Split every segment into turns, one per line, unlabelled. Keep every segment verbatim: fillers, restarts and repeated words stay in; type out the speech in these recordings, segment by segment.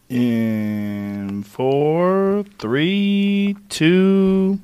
In four, three, two.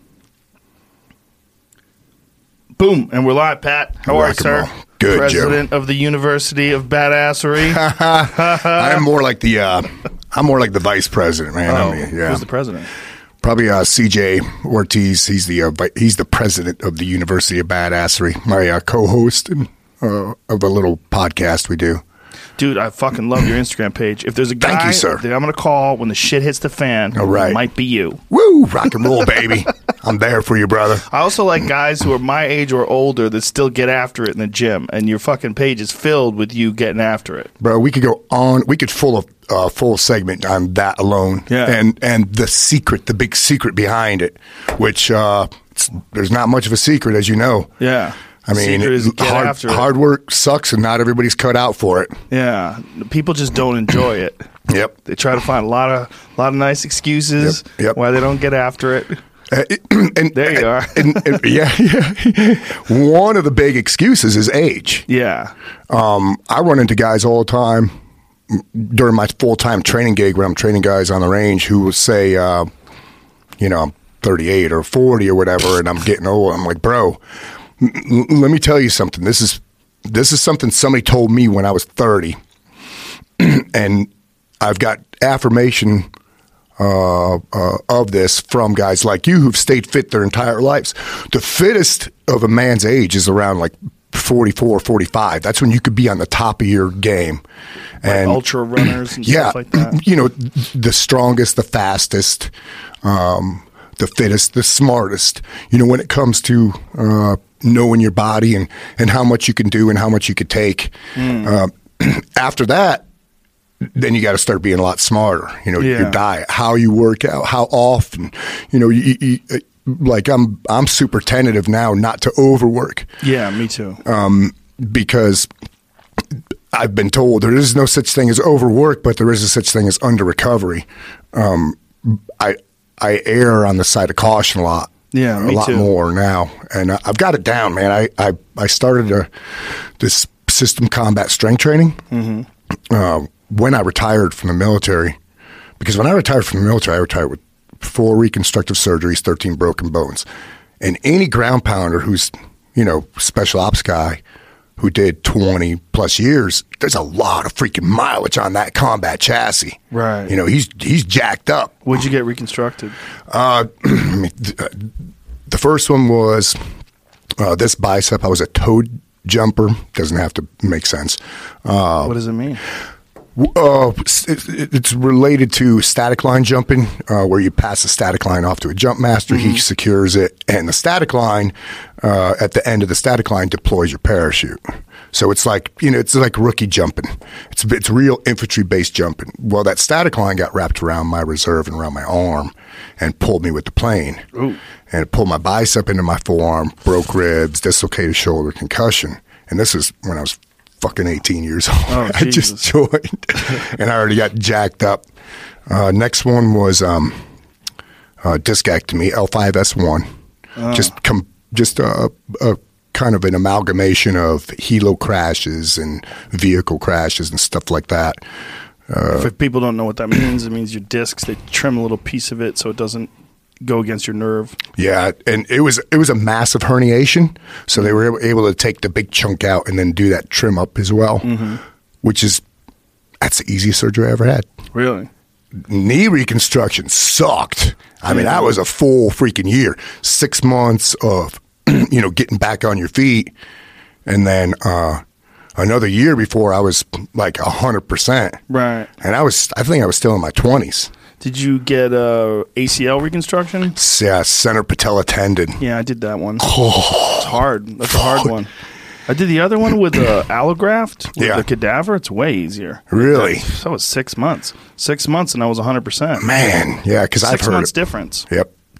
Boom. And we're live, Pat. How are you, sir?
Good,
President
Joe.
of the University of Badassery.
I'm more like the uh, I'm more like the vice president, man.
Oh,
I mean, yeah.
Who's the president?
Probably uh, C J Ortiz. He's the uh, vi- he's the president of the University of Badassery. My uh, co-host and, uh, of a little podcast we do.
Dude, I fucking love your Instagram page. If there's a guy
Thank you, sir.
that I'm going to call when the shit hits the fan,
All right.
it might be you.
Woo! Rock and roll, baby. I'm there for you, brother.
I also like guys who are my age or older that still get after it in the gym, and your fucking page is filled with you getting after it.
Bro, we could go on. We could full of uh, full segment on that alone.
Yeah.
And and the secret, the big secret behind it, which uh, it's, there's not much of a secret, as you know.
Yeah.
I mean,
Secret is get
hard,
after it.
hard work sucks, and not everybody's cut out for it.
Yeah. People just don't enjoy it.
Yep.
They try to find a lot of a lot of nice excuses
Yep, yep.
why they don't get after it.
Uh, and,
There you are.
and, and, yeah, yeah. One of the big excuses is age.
Yeah.
Um, I run into guys all the time during my full-time training gig when I'm training guys on the range who will say, uh, you know, I'm thirty-eight or forty or whatever, and I'm getting old. I'm like, bro, l- let me tell you something. This is this is something somebody told me when I was thirty, and I've got affirmation Uh, uh, of this from guys like you who've stayed fit their entire lives. The fittest of a man's age is around like forty-four, forty-five. That's when you could be on the top of your game.
Like ultra runners and
yeah,
stuff like that.
You know, the strongest, the fastest, um, the fittest, the smartest. You know, when it comes to uh, knowing your body and, and how much you can do and how much you could take. Mm. Uh, after that, then you got to start being a lot smarter. You know,
Yeah.
your diet, how you work out, how often. You know, you, you, like I'm, I'm super tentative now not to overwork.
Yeah, me too.
Um, because I've been told there is no such thing as overwork, but there is a such thing as under recovery. Um, I, I err on the side of caution a lot.
Yeah, me
a lot
too.
more now, and I, I've got it down, man. I, I, I started a, this system combat strength training. Mm-hmm. Uh, when I retired from the military, because when I retired from the military, I retired with four reconstructive surgeries, thirteen broken bones. And any ground pounder who's, you know, special ops guy who did twenty plus years, there's a lot of freaking mileage on that combat chassis.
Right.
You know, he's he's jacked up.
What'd you get reconstructed?
Uh, I mean, th- uh, the first one was uh, this bicep. I was a toed jumper. Doesn't have to make sense. Uh,
What does it mean?
Uh, it, it's related to static line jumping, uh, where you pass the static line off to a jump master. Mm-hmm. He secures it, and the static line, uh, at the end of the static line, deploys your parachute. So it's like, you know, it's like rookie jumping. It's it's real infantry based jumping. Well, that static line got wrapped around my reserve and around my arm, and pulled me with the plane.
Ooh.
And it pulled my bicep into my forearm, broke ribs, dislocated shoulder, concussion. And this is when I was fucking eighteen years old.
Oh,
I just joined, and I already got jacked up. Uh, next one was um, uh, discectomy, L five S one. Oh. Just com- just a, a kind of an amalgamation of helo crashes and vehicle crashes and stuff like that. Uh,
if people don't know what that means, it means your discs, they trim a little piece of it so it doesn't go against your nerve.
Yeah, and it was it was a massive herniation, so they were able to take the big chunk out and then do that trim up as well, mm-hmm. which is that's the easiest surgery I ever had.
Really?
Knee reconstruction sucked. I mean, that was a full freaking year, six months of you know getting back on your feet, and then uh, another year before I was like a hundred percent.
Right.
And I was I think I was still in my twenties.
Did you get uh, A C L reconstruction?
Yeah, center patella tendon.
Yeah, I did that one. Oh, it's hard. That's a hard one. I did the other one with uh, allograft, with
yeah.
the cadaver. It's way easier.
Really?
That, that was six months. Six months, and I was one hundred percent.
Man, yeah, because I've heard
Six months
it.
difference.
Yep.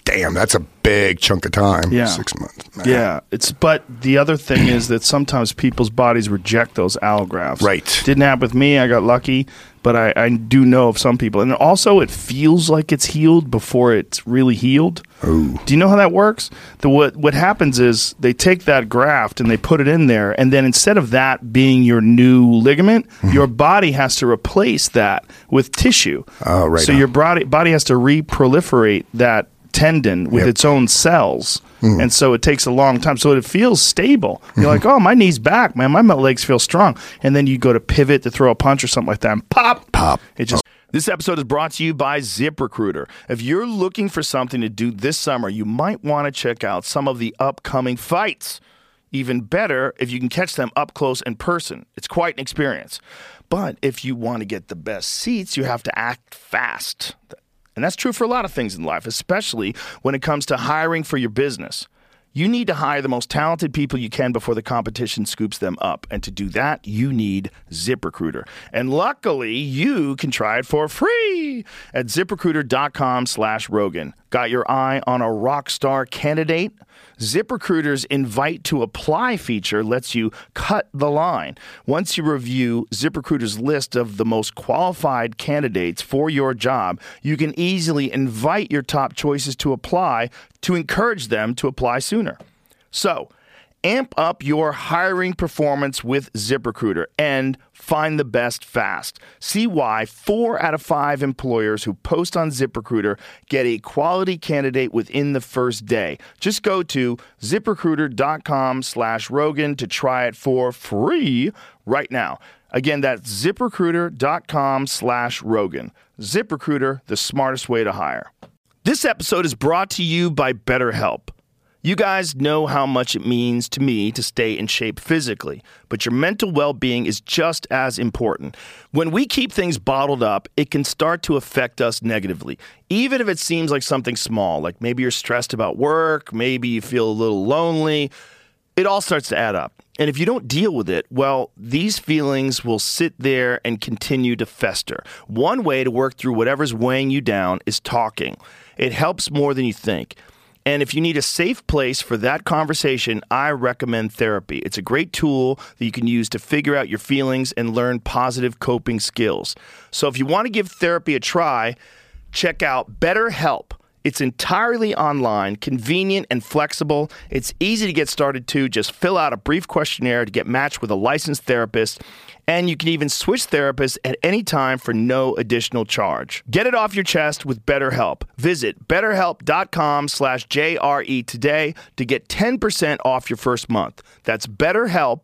damn, that's a big chunk of time.
Yeah.
Six months. Man.
Yeah, it's but the other thing is that sometimes people's bodies reject those allografts.
Right.
Didn't happen with me. I got lucky, but I, I do know of some people, and also it feels like it's healed before it's really healed.
Ooh.
Do you know how that works? The what what happens is they take that graft and they put it in there, and then instead of that being your new ligament, mm-hmm. your body has to replace that with tissue.
Oh, right.
So
on.
your body body has to re-proliferate that tendon with
yep.
its own cells.
Mm.
And so it takes a long time. So it feels stable. You're mm-hmm. like, oh, my knee's back, man. My legs feel strong. And then you go to pivot to throw a punch or something like that, and pop,
pop.
It just. Oh. This episode is brought to you by ZipRecruiter. If you're looking for something to do this summer, you might want to check out some of the upcoming fights. Even better if you can catch them up close in person. It's quite an experience. But if you want to get the best seats, you have to act fast. And that's true for a lot of things in life, especially when it comes to hiring for your business. You need to hire the most talented people you can before the competition scoops them up. And to do that, you need ZipRecruiter. And luckily, you can try it for free at ZipRecruiter.com slash Rogan. Got your eye on a rock star candidate? ZipRecruiter's invite to apply feature lets you cut the line. Once you review ZipRecruiter's list of the most qualified candidates for your job, you can easily invite your top choices to apply to encourage them to apply sooner. So, amp up your hiring performance with ZipRecruiter and find the best fast. See why four out of five employers who post on ZipRecruiter get a quality candidate within the first day. Just go to ZipRecruiter.com slash Rogan to try it for free right now. Again, that's ZipRecruiter.com slash Rogan. ZipRecruiter, the smartest way to hire. This episode is brought to you by BetterHelp. You guys know how much it means to me to stay in shape physically, but your mental well-being is just as important. When we keep things bottled up, it can start to affect us negatively, even if it seems like something small, like maybe you're stressed about work, maybe you feel a little lonely. It all starts to add up. And if you don't deal with it, well, these feelings will sit there and continue to fester. One way to work through whatever's weighing you down is talking. It helps more than you think. And if you need a safe place for that conversation, I recommend therapy. It's a great tool that you can use to figure out your feelings and learn positive coping skills. So if you want to give therapy a try, check out BetterHelp. It's entirely online, convenient, and flexible. It's easy to get started, too. Just fill out a brief questionnaire to get matched with a licensed therapist. And you can even switch therapists at any time for no additional charge. Get it off your chest with BetterHelp. Visit betterhelp.com slash JRE today to get ten percent off your first month. That's BetterHelp,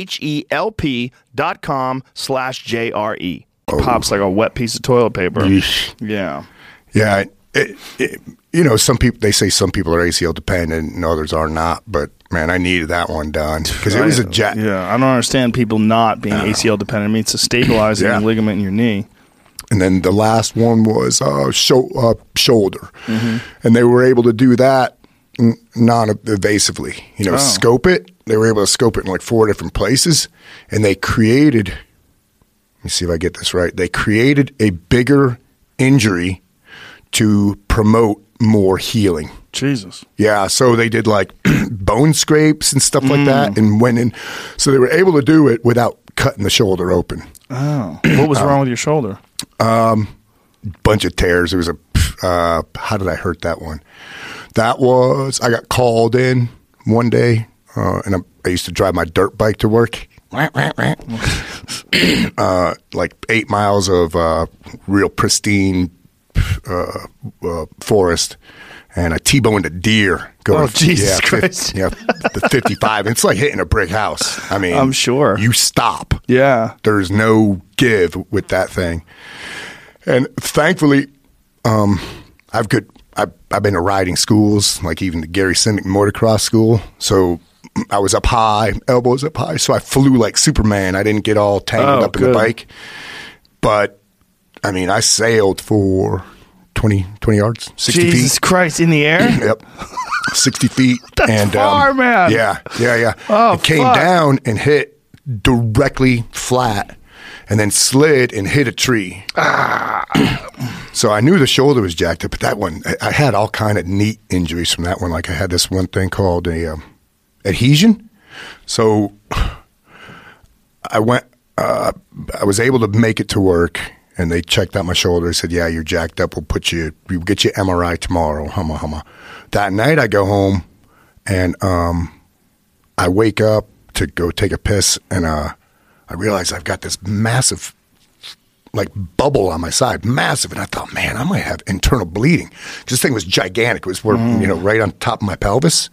H-E-L-P dot com slash J-R-E.
Oh.
Pops like a wet piece of toilet paper.
Yeesh.
Yeah.
Yeah. It, it, you know, some people, they say some people are A C L dependent and others are not, but man, I needed that one done because it was a jet.
Yeah, I don't understand people not being A C L dependent. I mean, it's a stabilizing
yeah.
ligament in your knee.
And then the last one was uh, sho- uh, shoulder. Mm-hmm. And they were able to do that n- non-invasively. You know, oh. scope it. They were able to scope it in like four different places. And they created, let me see if I get this right, they created a bigger injury to promote more healing.
Jesus.
Yeah, so they did like bone scrapes and stuff like mm. that and went in. So they were able to do it without cutting the shoulder open.
Oh. What was um, wrong with your shoulder?
Um, bunch of tears. It was a, uh, how did I hurt that one? That was, I got called in one day uh, and I, I used to drive my dirt bike to work. uh, like eight miles of uh, real pristine Uh, uh, forest, and I T-boned a deer.
Going, oh, Jesus
yeah,
Christ.
fifty, yeah, the fifty-five. It's like hitting a brick house. I mean,
I'm sure.
You stop.
Yeah.
There's no give with that thing. And thankfully, um, I've good. I've, I've been to riding schools, like even the Gary Simic motocross school. So I was up high, elbows up high. So I flew like Superman. I didn't get all tangled
oh,
up
good.
in the bike. But I mean, I sailed for twenty, twenty yards, sixty
Jesus
feet.
Jesus Christ, in the air?
Yep. sixty feet.
That's
and,
far,
um,
man.
Yeah, yeah, yeah.
Oh,
it came
fuck.
down and hit directly flat. and then slid and hit a tree. Ah. So I knew the shoulder was jacked up, but that one, I, I had all kind of neat injuries from that one. Like I had this one thing called a um, adhesion. So I went, uh, I was able to make it to work, and they checked out my shoulder. They said, yeah, you're jacked up. We'll put you, we'll get you M R I tomorrow. Humma, humma. That night I go home, and um, I wake up to go take a piss, and uh, I realize I've got this massive like bubble on my side, massive. And I thought, man, I might have internal bleeding. This thing was gigantic. It was where, mm. you know, right on top of my pelvis.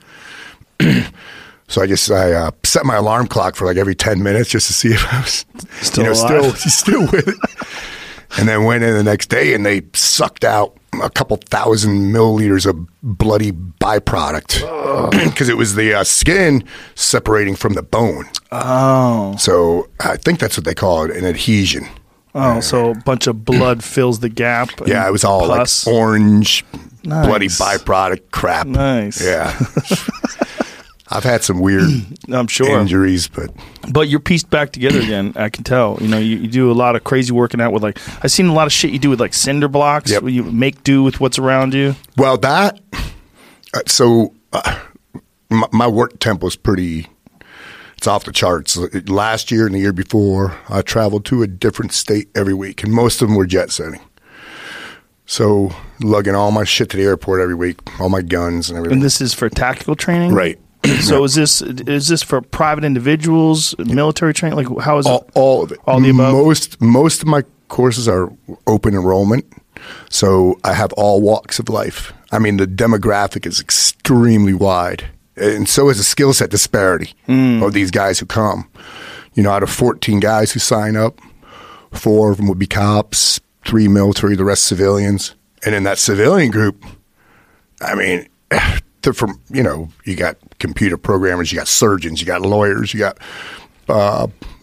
So I just, I uh, set my alarm clock for like every ten minutes just to see if I was,
still
you know,
alive.
still, still with it. And then went in the next day and they sucked out a couple thousand milliliters of bloody byproduct because it was the uh, skin separating from the bone.
Oh.
So I think that's what they call it, an adhesion.
Oh, uh, so a bunch of blood fills the gap.
Yeah, it was all
pus.
like orange,
Nice.
bloody byproduct crap.
Nice.
Yeah. I've had some weird
I'm sure.
injuries, but
but you're pieced back together again. I can tell. You know, you, you do a lot of crazy working out with like I've seen a lot of shit you do with like cinder blocks.
Yep.
Where you make do with what's around you.
Well, that uh, so uh, my, my work tempo is pretty. It's off the charts. Last year and the year before, I traveled to a different state every week, and most of them were jet setting. So lugging all my shit to the airport every week, all my guns and everything.
And this is for tactical training,
right?
So is this is this for private individuals, military training? Like how is
all,
it?
All of it.
All the above.
Most most of my courses are open enrollment, so I have all walks of life. I mean, the demographic is extremely wide, and so is the skill set disparity mm. of these guys who come. You know, out of fourteen guys who sign up, four of them would be cops, three military, the rest civilians, and in that civilian group, I mean. They're from, you know, you got computer programmers, you got surgeons, you got lawyers, you got, uh,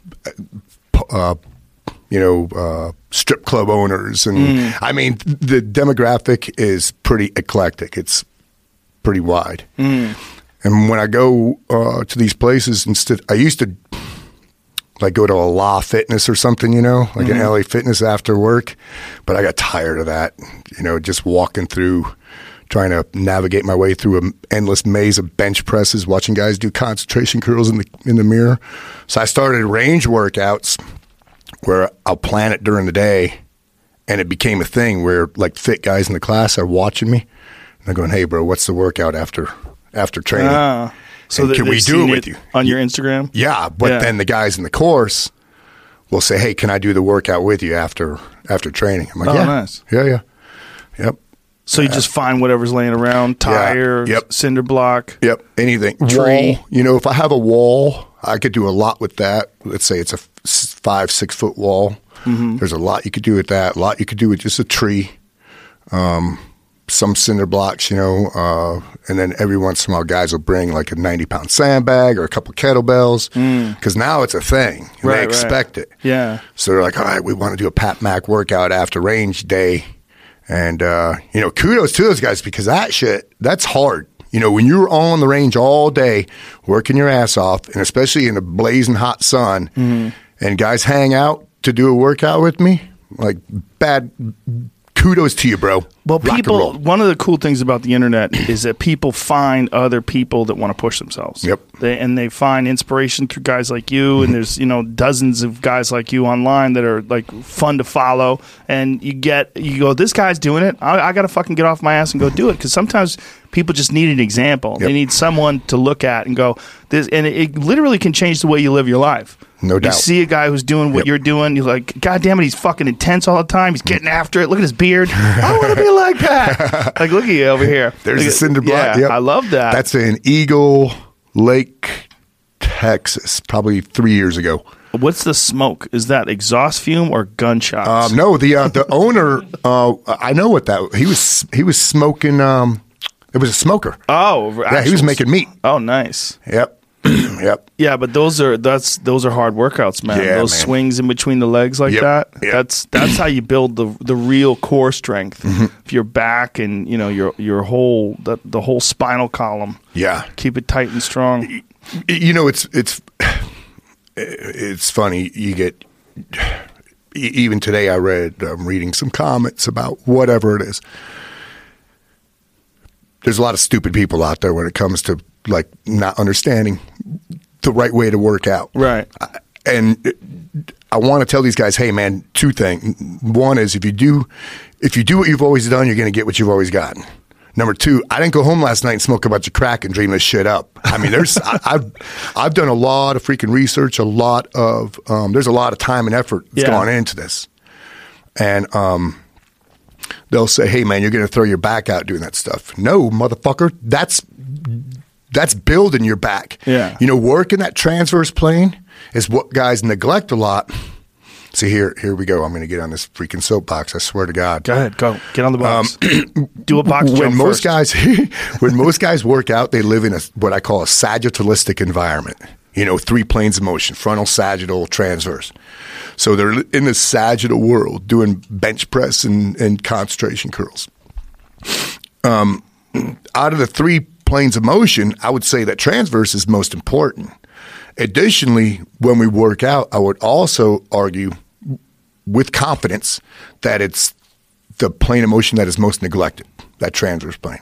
uh, you know, uh, strip club owners. And mm. I mean, the demographic is pretty eclectic. It's pretty wide. Mm. And when I go uh, to these places, instead, I used to like go to a Law Fitness or something, you know, like mm-hmm. an L A Fitness after work. But I got tired of that, you know, just walking through. Trying to navigate my way through an endless maze of bench presses, watching guys do concentration curls in the in the mirror. So I started range workouts where I'll plan it during the day, and it became a thing where like fit guys in the class are watching me, and they're going, "Hey, bro, what's the workout after after training?
Ah, so
and can we do it with
it
you
on your Instagram?"
Yeah, but
yeah.
then the guys in the course will say, "Hey, can I do the workout with you after after training?" I'm like,
"Oh,
yeah,
nice,
yeah, yeah, yep."
So you just find whatever's laying around, tire,
yeah. Yep.
cinder block.
Yep, anything.
Tree.
Wall. You know, if I have a wall, I could do a lot with that. Let's say it's a five, six foot wall. Mm-hmm. There's a lot you could do with that. A lot you could do with just a tree. Um, some cinder blocks, you know, uh, and then every once in a while guys will bring like a ninety pound sandbag or a couple kettlebells because mm. now it's a thing. And
right,
they expect
right.
it.
Yeah.
So they're like, all right, we want to do a Pat Mac workout after range day. And, uh, you know, kudos to those guys because that shit, that's hard. You know, when you're on the range all day working your ass off, and especially in the blazing hot sun, mm-hmm. and guys hang out to do a workout with me, like, bad kudos to you, bro.
Well,
Rock
people, one of the cool things about the internet is that people find other people that want to push themselves.
Yep.
They, and they find inspiration through guys like you, and there's, you know, dozens of guys like you online that are, like, fun to follow. And you get, you go, this guy's doing it. I, I got to fucking get off my ass and go do it. Because sometimes people just need an example. Yep. They need someone to look at and go, this, and it, it literally can change the way you live your life.
No doubt.
You see a guy who's doing what
yep.
you're doing, you're like, God damn it, he's fucking intense all the time. He's getting after it. Look at his beard. I want to be like that. Like, look at you over here.
There's
look
a
at,
cinder block.
Yeah,
yep.
I love that.
That's in Eagle Lake, Texas, probably three years ago.
What's the smoke? Is that exhaust fume or gunshots?
Um, no, the uh, the owner, uh, I know what that he was. He was smoking. Um, it was a smoker.
Oh,
yeah, actual, he was making meat.
Oh, nice.
Yep. Yep.
Yeah, but those are that's those are hard workouts, man.
Yeah,
those
man.
swings in between the legs like
yep.
that.
Yep.
That's that's how you build the the real core strength. Mm-hmm. If your back and you know your your whole the, the whole spinal column.
Yeah.
Keep it tight and strong.
You know, it's it's it's funny. You get e- even today I read, I'm reading some comments about whatever it is. There's a lot of stupid people out there when it comes to like not understanding the right way to work out.
Right.
And I want to tell these guys, hey man, two things. One is if you do, if you do what you've always done, you're going to get what you've always gotten. Number two, I didn't go home last night and smoke a bunch of crack and dream this shit up. I mean, there's, I, I've, I've done a lot of freaking research, a lot of, um, there's a lot of time and effort that's
yeah.
gone into this. And, um, they'll say, hey man, you're going to throw your back out doing that stuff. No, motherfucker. That's, that's building your back.
Yeah.
You know, working that transverse plane is what guys neglect a lot. See, here here we go. I'm going to get on this freaking soapbox. I swear to God.
Go ahead. Go. Get on the box. Um, Do a box
when
jump
most
first.
guys When most guys work out, they live in a what I call a sagittalistic environment. You know, three planes of motion, frontal, sagittal, transverse. So they're in the sagittal world doing bench press and, and concentration curls. Um, out of the three planes of motion, I would say that transverse is most important. Additionally, when we work out, I would also argue with confidence that it's the plane of motion that is most neglected, that transverse plane.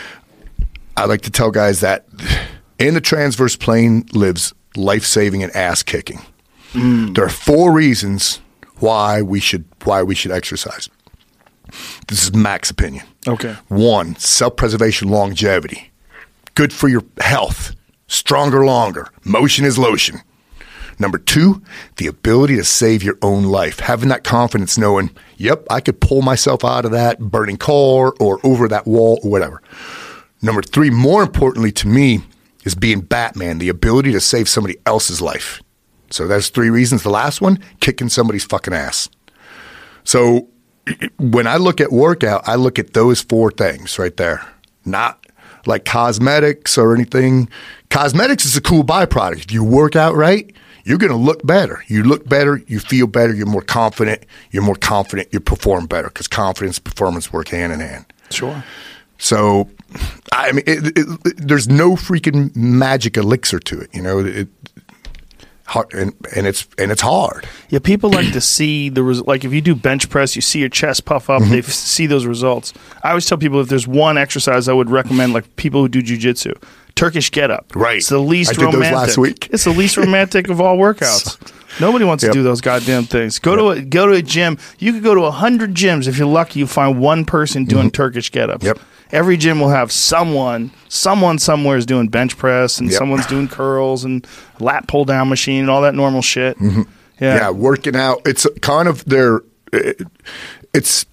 I like to tell guys that in the transverse plane lives life-saving and ass-kicking. Mm. There are four reasons why we should why we should exercise. This is Mac's opinion.
Okay.
One, self-preservation, longevity. Good for your health. Stronger, longer. Motion is lotion. Number two, the ability to save your own life. Having that confidence knowing, yep, I could pull myself out of that burning car or over that wall or whatever. Number three, more importantly to me, is being Batman, the ability to save somebody else's life. So that's three reasons. The last one, kicking somebody's fucking ass. So when I look at workout, I look at those four things right there. Not like cosmetics or anything. Cosmetics is a cool byproduct. If you work out right, you're going to look better. You look better, you feel better, you're more confident. You're more confident, you perform better because confidence and performance work hand in hand.
Sure.
So, I mean, it, it, it, there's no freaking magic elixir to it, you know. It, hard, and, and it's and it's hard.
Yeah, people like to see the res- like if you do bench press, you see your chest puff up. Mm-hmm. They f- see those results. I always tell people if there's one exercise I would recommend, like people who do jujitsu, Turkish get up.
Right.
It's the least
I did
romantic.
those last week.
It's the least romantic of all workouts. Nobody wants yep. to do those goddamn things. Go yep. to a, go to a gym. You could go to a hundred gyms. If you're lucky, you find one person doing mm-hmm. Turkish get-ups.
Yep.
Every gym will have someone, someone somewhere is doing bench press, and yep. someone's doing curls and lat pull down machine and all that normal shit.
Mm-hmm.
Yeah.
yeah, working out. It's kind of their. It, it's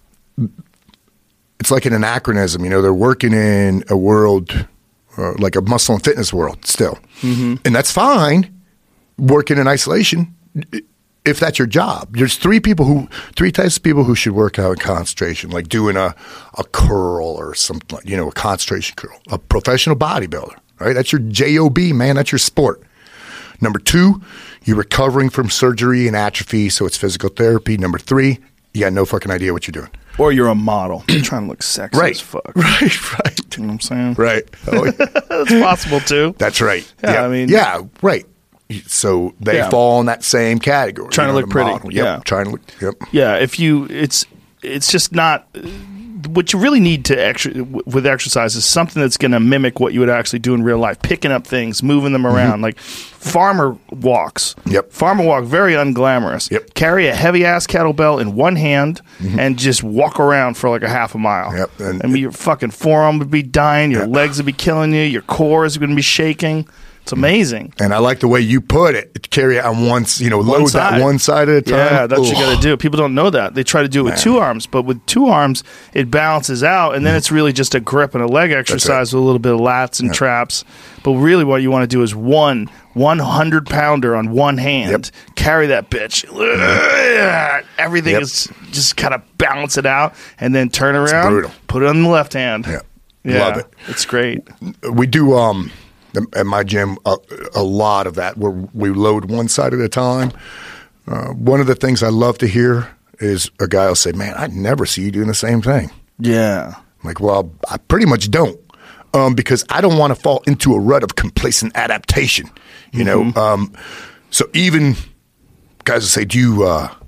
it's like an anachronism. You know, they're working in a world uh, like a muscle and fitness world still, mm-hmm. and that's fine. Working in isolation, if that's your job. There's three people who, three types of people who should work out in concentration, like doing a, a curl or something, you know, a concentration curl. A professional bodybuilder, right? That's your J O B, man. That's your sport. Number two, you're recovering from surgery and atrophy, so it's physical therapy. Number three, you got no fucking idea what you're doing.
Or you're a model. You're trying to look sexy
right.
as fuck.
Right, right.
You know what I'm saying?
Right. Oh, yeah.
That's possible, too.
That's right.
Yeah,
yeah.
I mean.
Yeah, right. So they
yeah.
fall in that same category.
Trying
you know,
to look pretty.
Model. Yep,
yeah.
Trying to look, yep.
Yeah, if you, it's, it's just not, what you really need to, extra, with exercise is something that's going to mimic what you would actually do in real life. Picking up things, moving them around. Mm-hmm. Like farmer walks.
Yep.
Farmer walk, very unglamorous.
Yep.
Carry a heavy ass kettlebell in one hand mm-hmm. and just walk around for like a half a mile.
Yep. And,
I mean, your fucking forearm would be dying, your
yep.
legs would be killing you, your core is going to be shaking. It's amazing.
And I like the way you put it. Carry it on one, you know,
one
load
side.
that one side at a time.
Yeah, that's
Ugh.
what you got to do. People don't know that. They try to do it with
Man.
two arms, but with two arms, it balances out, and then it's really just a grip and a leg exercise with a little bit of lats and
yeah.
traps. But really what you want to do is one one hundred pounder on one hand. Yep. Carry that bitch. Everything
yep.
is just kind of balance it out, and then turn around, put it on the left hand.
Yeah.
Yeah,
Love it.
It's great.
We do... um. At my gym, a, a lot of that where we load one side at a time. Uh, one of the things I love to hear is a guy will say, man, I never see you doing the same thing.
Yeah.
I'm like, well, I pretty much don't um, because I don't want to fall into a rut of complacent adaptation, you mm-hmm. know. Um, so even guys will say, do you, uh,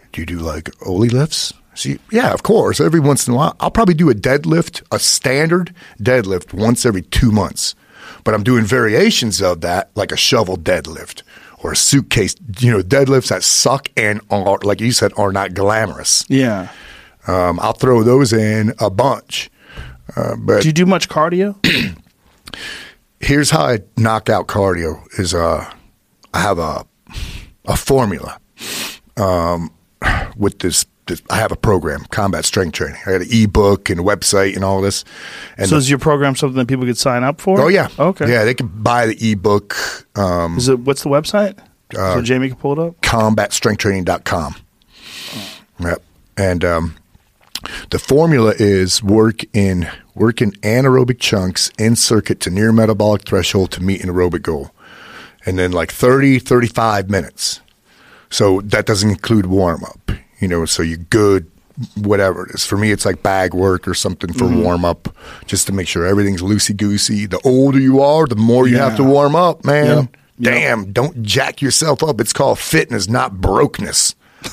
do you do like Oli lifts? See, yeah, of course. Every once in a while, I'll probably do a deadlift, a standard deadlift once every two months. But I'm doing variations of that, like a shovel deadlift or a suitcase, you know, deadlifts that suck and are, like you said, are not glamorous.
Yeah.
Um, I'll throw those in a bunch. Uh, but
do you do much cardio?
Here's how I knock out cardio is uh, I have a a formula um, with this, this. I have a program, Combat Strength Training. I got an ebook and a website and all this. And
so
the,
is your program something that people could sign up for?
Oh, yeah.
Okay.
Yeah, they can buy the ebook. Um,
is it, what's the website?
Uh,
so Jamie can pull it up?
combat strength training dot com. Oh. Yep. And um, the formula is work in work in anaerobic chunks in circuit to near metabolic threshold to meet an aerobic goal. And then like thirty, thirty-five minutes. So that doesn't include warm up, you know, so you're good, whatever it is. For me, it's like bag work or something for mm-hmm. warm up, just to make sure everything's loosey goosey. The older you are, the more you yeah. have to warm up, man. Yep. Damn, yep. Don't jack yourself up. It's called fitness, not brokenness.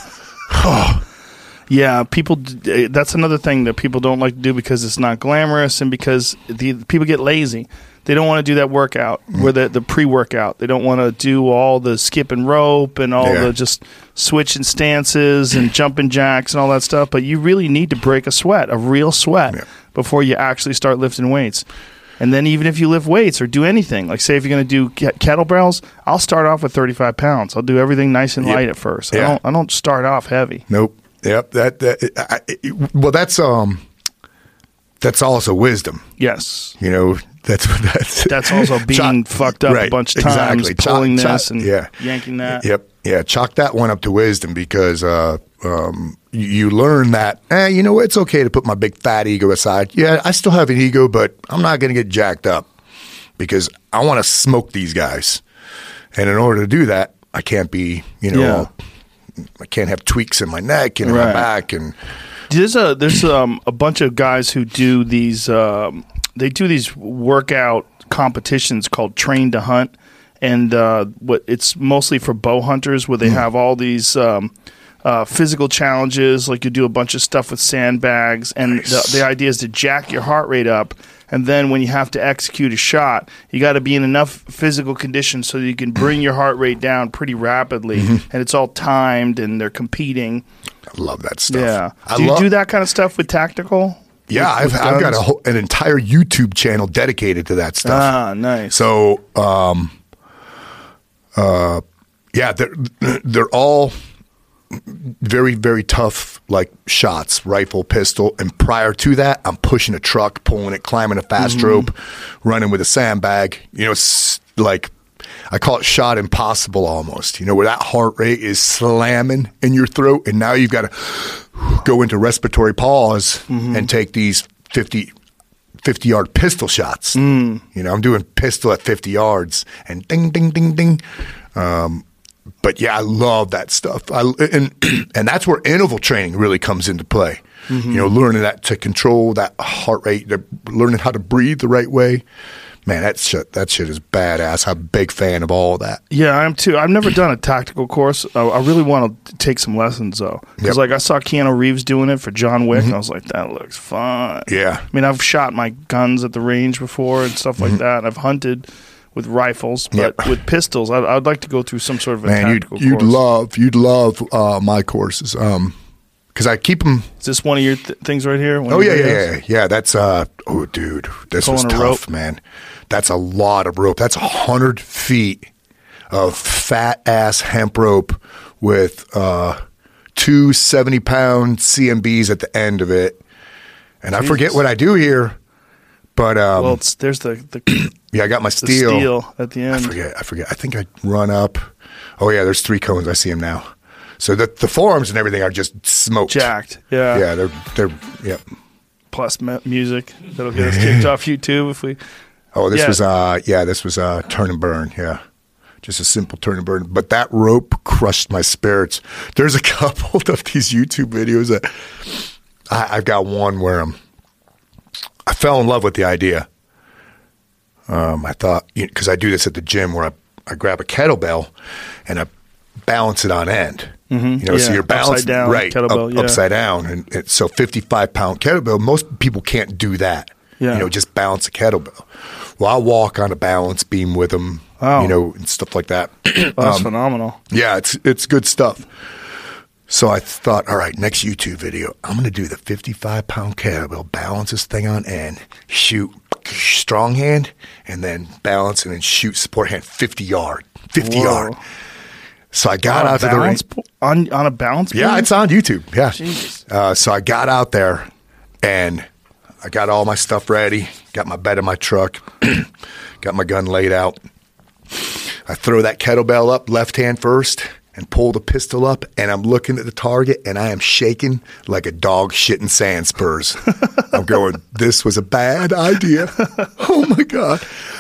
Yeah, people. That's another thing that people don't like to do because it's not glamorous and because the people get lazy. They don't want to do that workout, where the the pre-workout. They don't want to do all the skipping rope and all yeah. the just switching stances and jumping jacks and all that stuff. But you really need to break a sweat, a real sweat, yeah. before you actually start lifting weights. And then even if you lift weights or do anything, like say if you're going to do kettlebells, I'll start off with thirty-five pounds. I'll do everything nice and yep. light at first. Yeah. I don't. I don't start off heavy.
Nope. Yep. That. that I, it, well, that's um. That's also wisdom.
Yes.
You know, that's that's
that's also being Chalk, fucked up right, a bunch of times,
exactly.
pulling
Chalk,
this
chalk,
and
yeah.
yanking that.
Yep. Yeah. Chalk that one up to wisdom because uh, um, you, you learn that, eh, you know what, it's okay to put my big fat ego aside. Yeah, I still have an ego, but I'm not going to get jacked up because I want to smoke these guys. And in order to do that, I can't be, you know,
yeah.
all, I can't have tweaks in my neck and in
right.
my back and
There's a there's um, a bunch of guys who do these um, they do these workout competitions called Train to Hunt, and uh, what it's mostly for bow hunters where they mm. have all these um, uh, physical challenges, like you do a bunch of stuff with sandbags, and nice. the, the idea is to jack your heart rate up. And then when you have to execute a shot, you got to be in enough physical condition so that you can bring your heart rate down pretty rapidly. Mm-hmm. And it's all timed, and they're competing.
I love that stuff.
Yeah.
I
do you
love-
do that kind of stuff with tactical?
Yeah,
with,
I've,
with
I've got a whole, an entire YouTube channel dedicated to that stuff.
Ah, nice.
So, um, uh, yeah, they're they're all very, very tough, like shots, rifle, pistol. And prior to that, I'm pushing a truck, pulling it, climbing a fast mm-hmm. rope, running with a sandbag. You know, it's like, I call it shot impossible almost, you know, where that heart rate is slamming in your throat. And now you've got to go into respiratory pause mm-hmm. and take these fifty, fifty yard pistol shots.
Mm.
You know, I'm doing pistol at fifty yards and ding, ding, ding, ding. Um, But yeah, I love that stuff. I, and and that's where interval training really comes into play. Mm-hmm. You know, learning that to control that heart rate, to learning how to breathe the right way. Man, that shit, that shit is badass. I'm a big fan of all of that.
Yeah, I am too. I've never done a tactical course. I, I really want to take some lessons though, because yep. like I saw Keanu Reeves doing it for John Wick, mm-hmm. and I was like, that looks fun.
Yeah.
I mean, I've shot my guns at the range before and stuff like mm-hmm. that. I've hunted with rifles, but yep. with pistols, I'd, I'd like to go through some sort of a
Man,
tactical
you'd, you'd
course.
love, you'd love uh, my courses, um, because I keep them.
Is this one of your th- things right here? One
oh yeah, yeah, yeah, yeah. That's uh, oh dude, this
Pulling
was tough, man. That's a lot of rope. That's a hundred feet of fat ass hemp rope with uh, two seventy pound C M Bs at the end of it, and Jesus. I forget what I do here. But um,
well, it's, there's the, the
yeah, I got my steel.
The steel at the end.
I forget. I forget. I think I run up. Oh yeah, there's three cones. I see them now. So the the forearms and everything are just smoked,
jacked. Yeah,
yeah. They're they're yeah.
Plus me- music that'll get us kicked off YouTube if we.
Oh, this
yeah.
was uh yeah, this was uh turn and burn. Yeah, just a simple turn and burn. But that rope crushed my spirits. There's a couple of these YouTube videos that I, I've got one where I'm. I fell in love with the idea. Um, I thought, because you know, I do this at the gym where I, I grab a kettlebell and I balance it on end.
Mm-hmm.
You know,
yeah.
so you're balanced
upside down,
right,
kettlebell,
up,
yeah.
upside down, and, and so fifty-five pound kettlebell. Most people can't do that.
Yeah.
You know, just balance a kettlebell. Well, I walk on a balance beam with them.
Wow.
You know, and stuff like that.
Oh, that's
um,
phenomenal.
Yeah, it's it's good stuff. So I thought, all right, next YouTube video, I'm going to do the fifty-five pound kettlebell, balance this thing on end, shoot strong hand, and then balance and then shoot support hand fifty yard, fifty
Whoa.
yard. So I got
on
out to the range.
po- on on a balance beam?
Yeah, it's on YouTube. Yeah.
Jesus.
Uh, so I got out there and I got all my stuff ready, got my bed in my truck, got my gun laid out. I throw that kettlebell up, left hand first, and pull the pistol up, and I'm looking at the target, and I am shaking like a dog shitting sand spurs. I'm going, this was a bad idea. Oh, my God.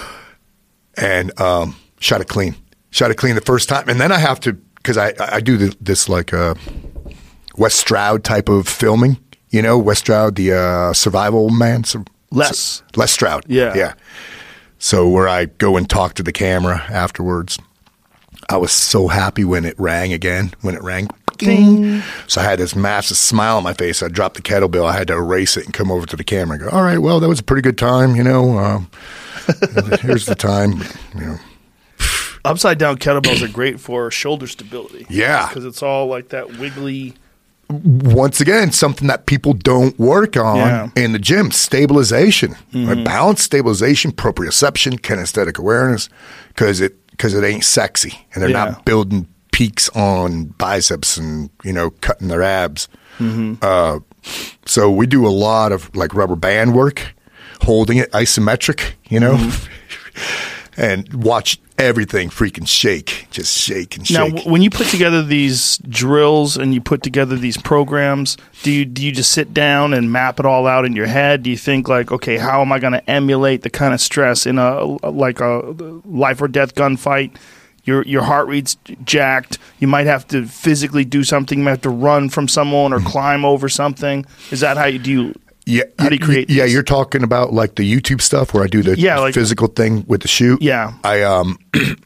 And um, shot it clean. Shot it clean the first time. And then I have to, because I, I do this, this like uh, Wes Stroud type of filming, you know, Wes Stroud, the uh, survival man. Sur-
Les.
Les Stroud.
Yeah.
Yeah. So where I go and talk to the camera afterwards. I was so happy when it rang again, when it rang. Ding. So I had this massive smile on my face. I dropped the kettlebell. I had to erase it and come over to the camera and go, all right, well, that was a pretty good time, you know. Um, here's the time, you know.
Upside down kettlebells are great for shoulder stability.
Yeah.
Because it's all like that wiggly.
Once again, something that people don't work on
Yeah.
in the gym, stabilization, mm-hmm. right? Balance, stabilization, proprioception, kinesthetic awareness, because it because it ain't sexy, and they're
Yeah.
not building peaks on biceps and, you know, cutting their abs. Mm-hmm. Uh, so we do a lot of like rubber band work, holding it isometric, you know, mm-hmm. and watch everything freaking shake, just shake and shake.
Now, w- when you put together these drills and you put together these programs, do you do you just sit down and map it all out in your head? Do you think like, okay, how am I going to emulate the kind of stress in a like a life or death gunfight? Your your heart rate's jacked. You might have to physically do something. You might have to run from someone or climb over something. Is that how you do? You,
Yeah,
how do you create?
Yeah,
these?
you're talking about like the YouTube stuff where I do the
Yeah, like-
physical thing with the shoot.
Yeah.
I um,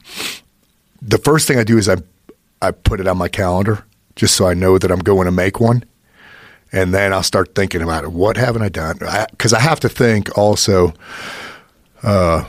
the first thing I do is I I put it on my calendar just so I know that I'm going to make one, and then I'll start thinking about it. What haven't I done? Because I, I have to think also. Uh,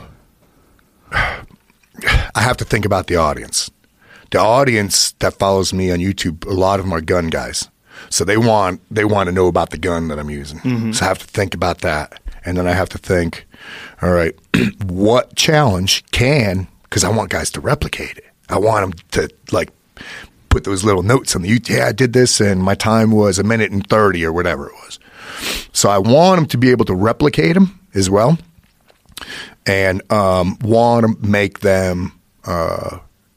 I have to think about the audience. The audience that follows me on YouTube, a lot of them are gun guys. So they want they want to know about the gun that I'm using. Mm-hmm. So I have to think about that. And then I have to think, all right, what challenge can, because I want guys to replicate it. I want them to like put those little notes on the YouTube. Yeah, I did this and my time was a minute and thirty or whatever it was. So I want them to be able to replicate them as well. And um, want to make them uh,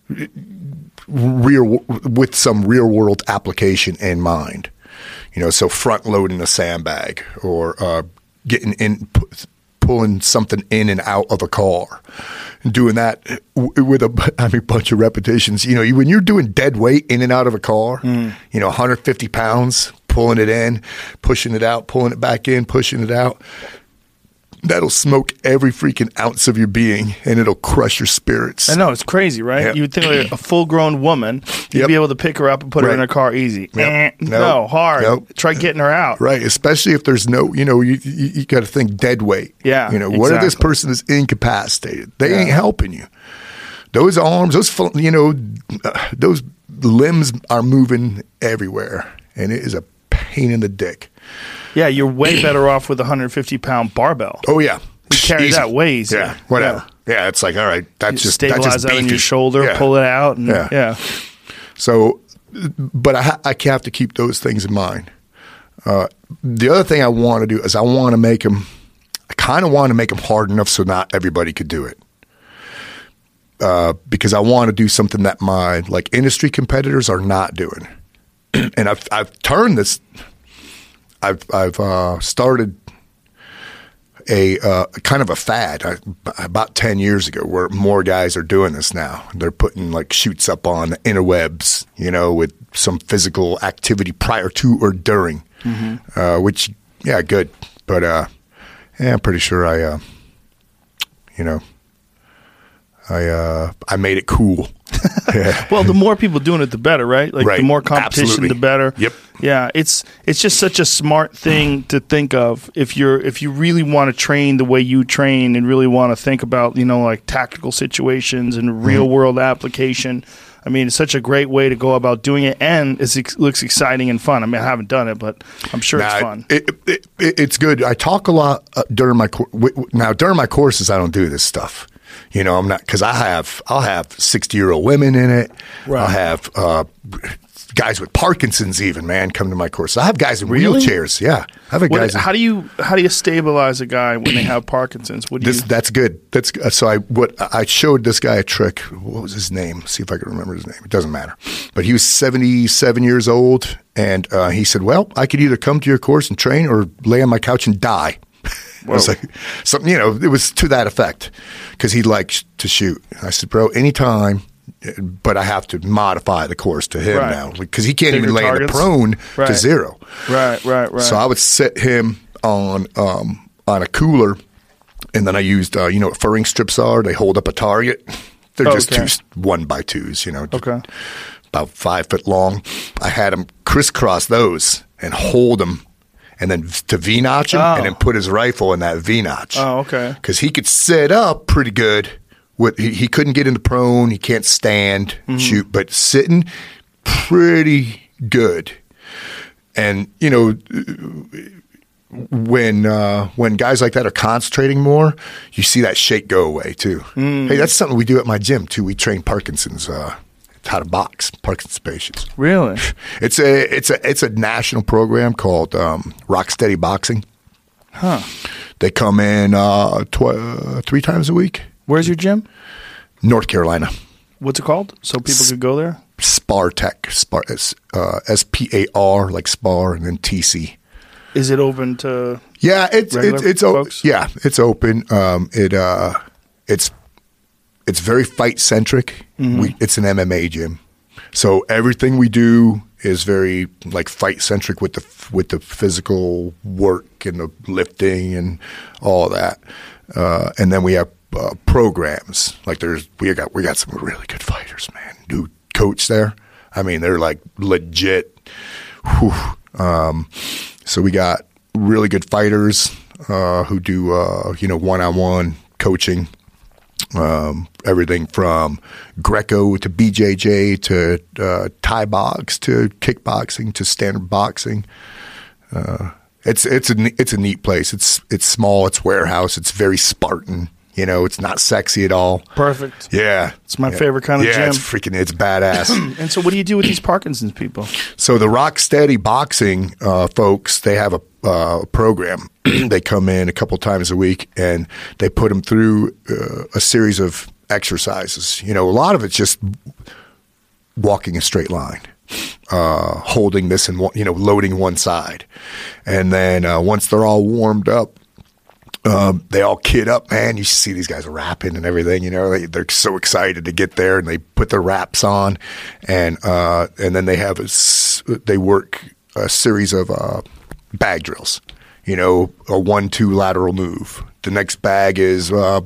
real with some real world application in mind. You know, so front loading a sandbag or uh, getting in, pu- pulling something in and out of a car, and doing that w- with a I mean, bunch of repetitions. You know, you, when you're doing dead weight in and out of a car, mm. you know, one hundred fifty pounds, pulling it in, pushing it out, pulling it back in, pushing it out. That'll smoke every freaking ounce of your being, and it'll crush your spirits.
I know, it's crazy, right?
Yep.
You would think like a full-grown woman, you'd
Yep.
be able to pick her up and put
Right.
her in her car easy.
Yep.
Eh,
Nope.
No, hard.
Nope.
Try getting her out.
Right, especially if there's no, you know, you you, you got to think dead weight.
Yeah,
you know, what if this
exactly.
person is incapacitated? They
Yeah.
ain't helping you. Those arms, those fu- you know, uh, those limbs are moving everywhere, and it is a pain in the dick.
Yeah, you're way better off with a one hundred fifty pound barbell.
Oh yeah,
You carry
Easy.
that way easier.
Yeah, whatever. Yeah. it's like all right, that's
You
just
stabilize
that's just
that on
beefy.
your shoulder,
Yeah.
pull it out, and
Yeah.
yeah.
So, but I, ha- I have to keep those things in mind. Uh, the other thing I want to do is I want to make them, I kind of want to make them hard enough so not everybody could do it. Uh, because I want to do something that my like industry competitors are not doing. And I've, I've turned this, I've, I've uh, started a uh, kind of a fad I, about ten years ago where more guys are doing this now. They're putting like shoots up on the interwebs, you know, with some physical activity prior to or during, mm-hmm. uh, which, yeah, good. But uh, yeah, I'm pretty sure I, uh, you know, I uh, I made it cool. Yeah.
Well, the more people doing it, the better, right? Like
Right.
the more competition,
Absolutely.
the better.
Yep.
Yeah, it's it's just such a smart thing to think of if you're if you really want to train the way you train and really want to think about, you know, like tactical situations and real world application. I mean, it's such a great way to go about doing it, and it's, it looks exciting and fun. I mean, I haven't done it, but I'm sure
Nah,
it's fun.
It, it, it, it's good. I talk a lot uh, during my cour- w- w- now during my courses. I don't do this stuff. You know, I'm not because I have I'll have sixty year old women in it.
Right.
I'll have uh, guys with Parkinson's even man come to my course. I have guys in
Really?
wheelchairs. Yeah, I have a
What,
guys. in-
how do you how do you stabilize a guy when they have Parkinson's? What do
This
you?
that's good. That's uh, so. I what I showed this guy a trick. What was his name? See if I can remember his name. It doesn't matter. But he was seventy-seven years old, and uh, he said, "Well, I could either come to your course and train, or lay on my couch and die." I was like, something, you know, it was to that effect because he likes to shoot. I said, "Bro, anytime." But I have to modify the course to him
Right.
now because he can't
Bigger
even lay in the
targets?
prone
Right.
to zero.
Right, right, right.
So I would set him on um, on a cooler, and then I used uh, you know what furring strips are. They hold up a target. They're just
Okay.
two one by twos, you know,
Okay.
about five foot long. I had him crisscross those and hold them, and then to V notch him,
Oh.
and then put his rifle in that V notch.
Oh, okay.
Because he could set up pretty good. With he, he couldn't get into prone. He can't stand
Mm-hmm.
shoot, but sitting pretty good. And you know, when uh, when guys like that are concentrating more, you see that shake go away too.
Mm.
Hey, that's something we do at my gym too. We train Parkinson's, uh, how to box Parkinson's patients.
Really?
It's a it's a it's a national program called um, Rock Steady Boxing.
Huh.
They come in uh, tw- uh, three times a week.
Where's your gym?
North Carolina.
What's it called? So people could go there?
Spar Tech. Spar, uh, S P A R, like Spar, and then T C.
Is it open to
Yeah, it's
Regular
it's it's o-
folks?
yeah, it's open. Um, it uh, it's it's very fight centric.
Mm-hmm.
We it's an M M A gym, so everything we do is very like fight centric with the with the physical work and the lifting and all that. Uh, and then we have uh, programs like there's we got we got some really good fighters, man. New coach there. I mean, they're like legit. Whew. Um, so we got really good fighters uh, who do uh, you know one on one coaching. Um, everything from Greco to B J J to uh, Thai box to kickboxing to standard boxing. Uh, it's it's a it's a neat place. It's it's small. It's warehouse. It's very Spartan. You know, it's not sexy at all.
perfect?
Yeah,
It's my
Yeah.
favorite kind of
yeah,
gym.
it's freaking it's badass.
And so, what do you do with these Parkinson's people?
So the Rock Steady Boxing uh, folks, they have a uh, program. They come in a couple times a week, and they put them through uh, a series of exercises. You know, a lot of it's just walking a straight line, uh, holding this and you know, loading one side, and then uh, once they're all warmed up. Um, they all kid up, man. You see these guys rapping and everything. You know, they, they're so excited to get there, and they put their raps on, and uh, and then they have a s- they work a series of uh, bag drills. You know, a one-two lateral move. The next bag is uh,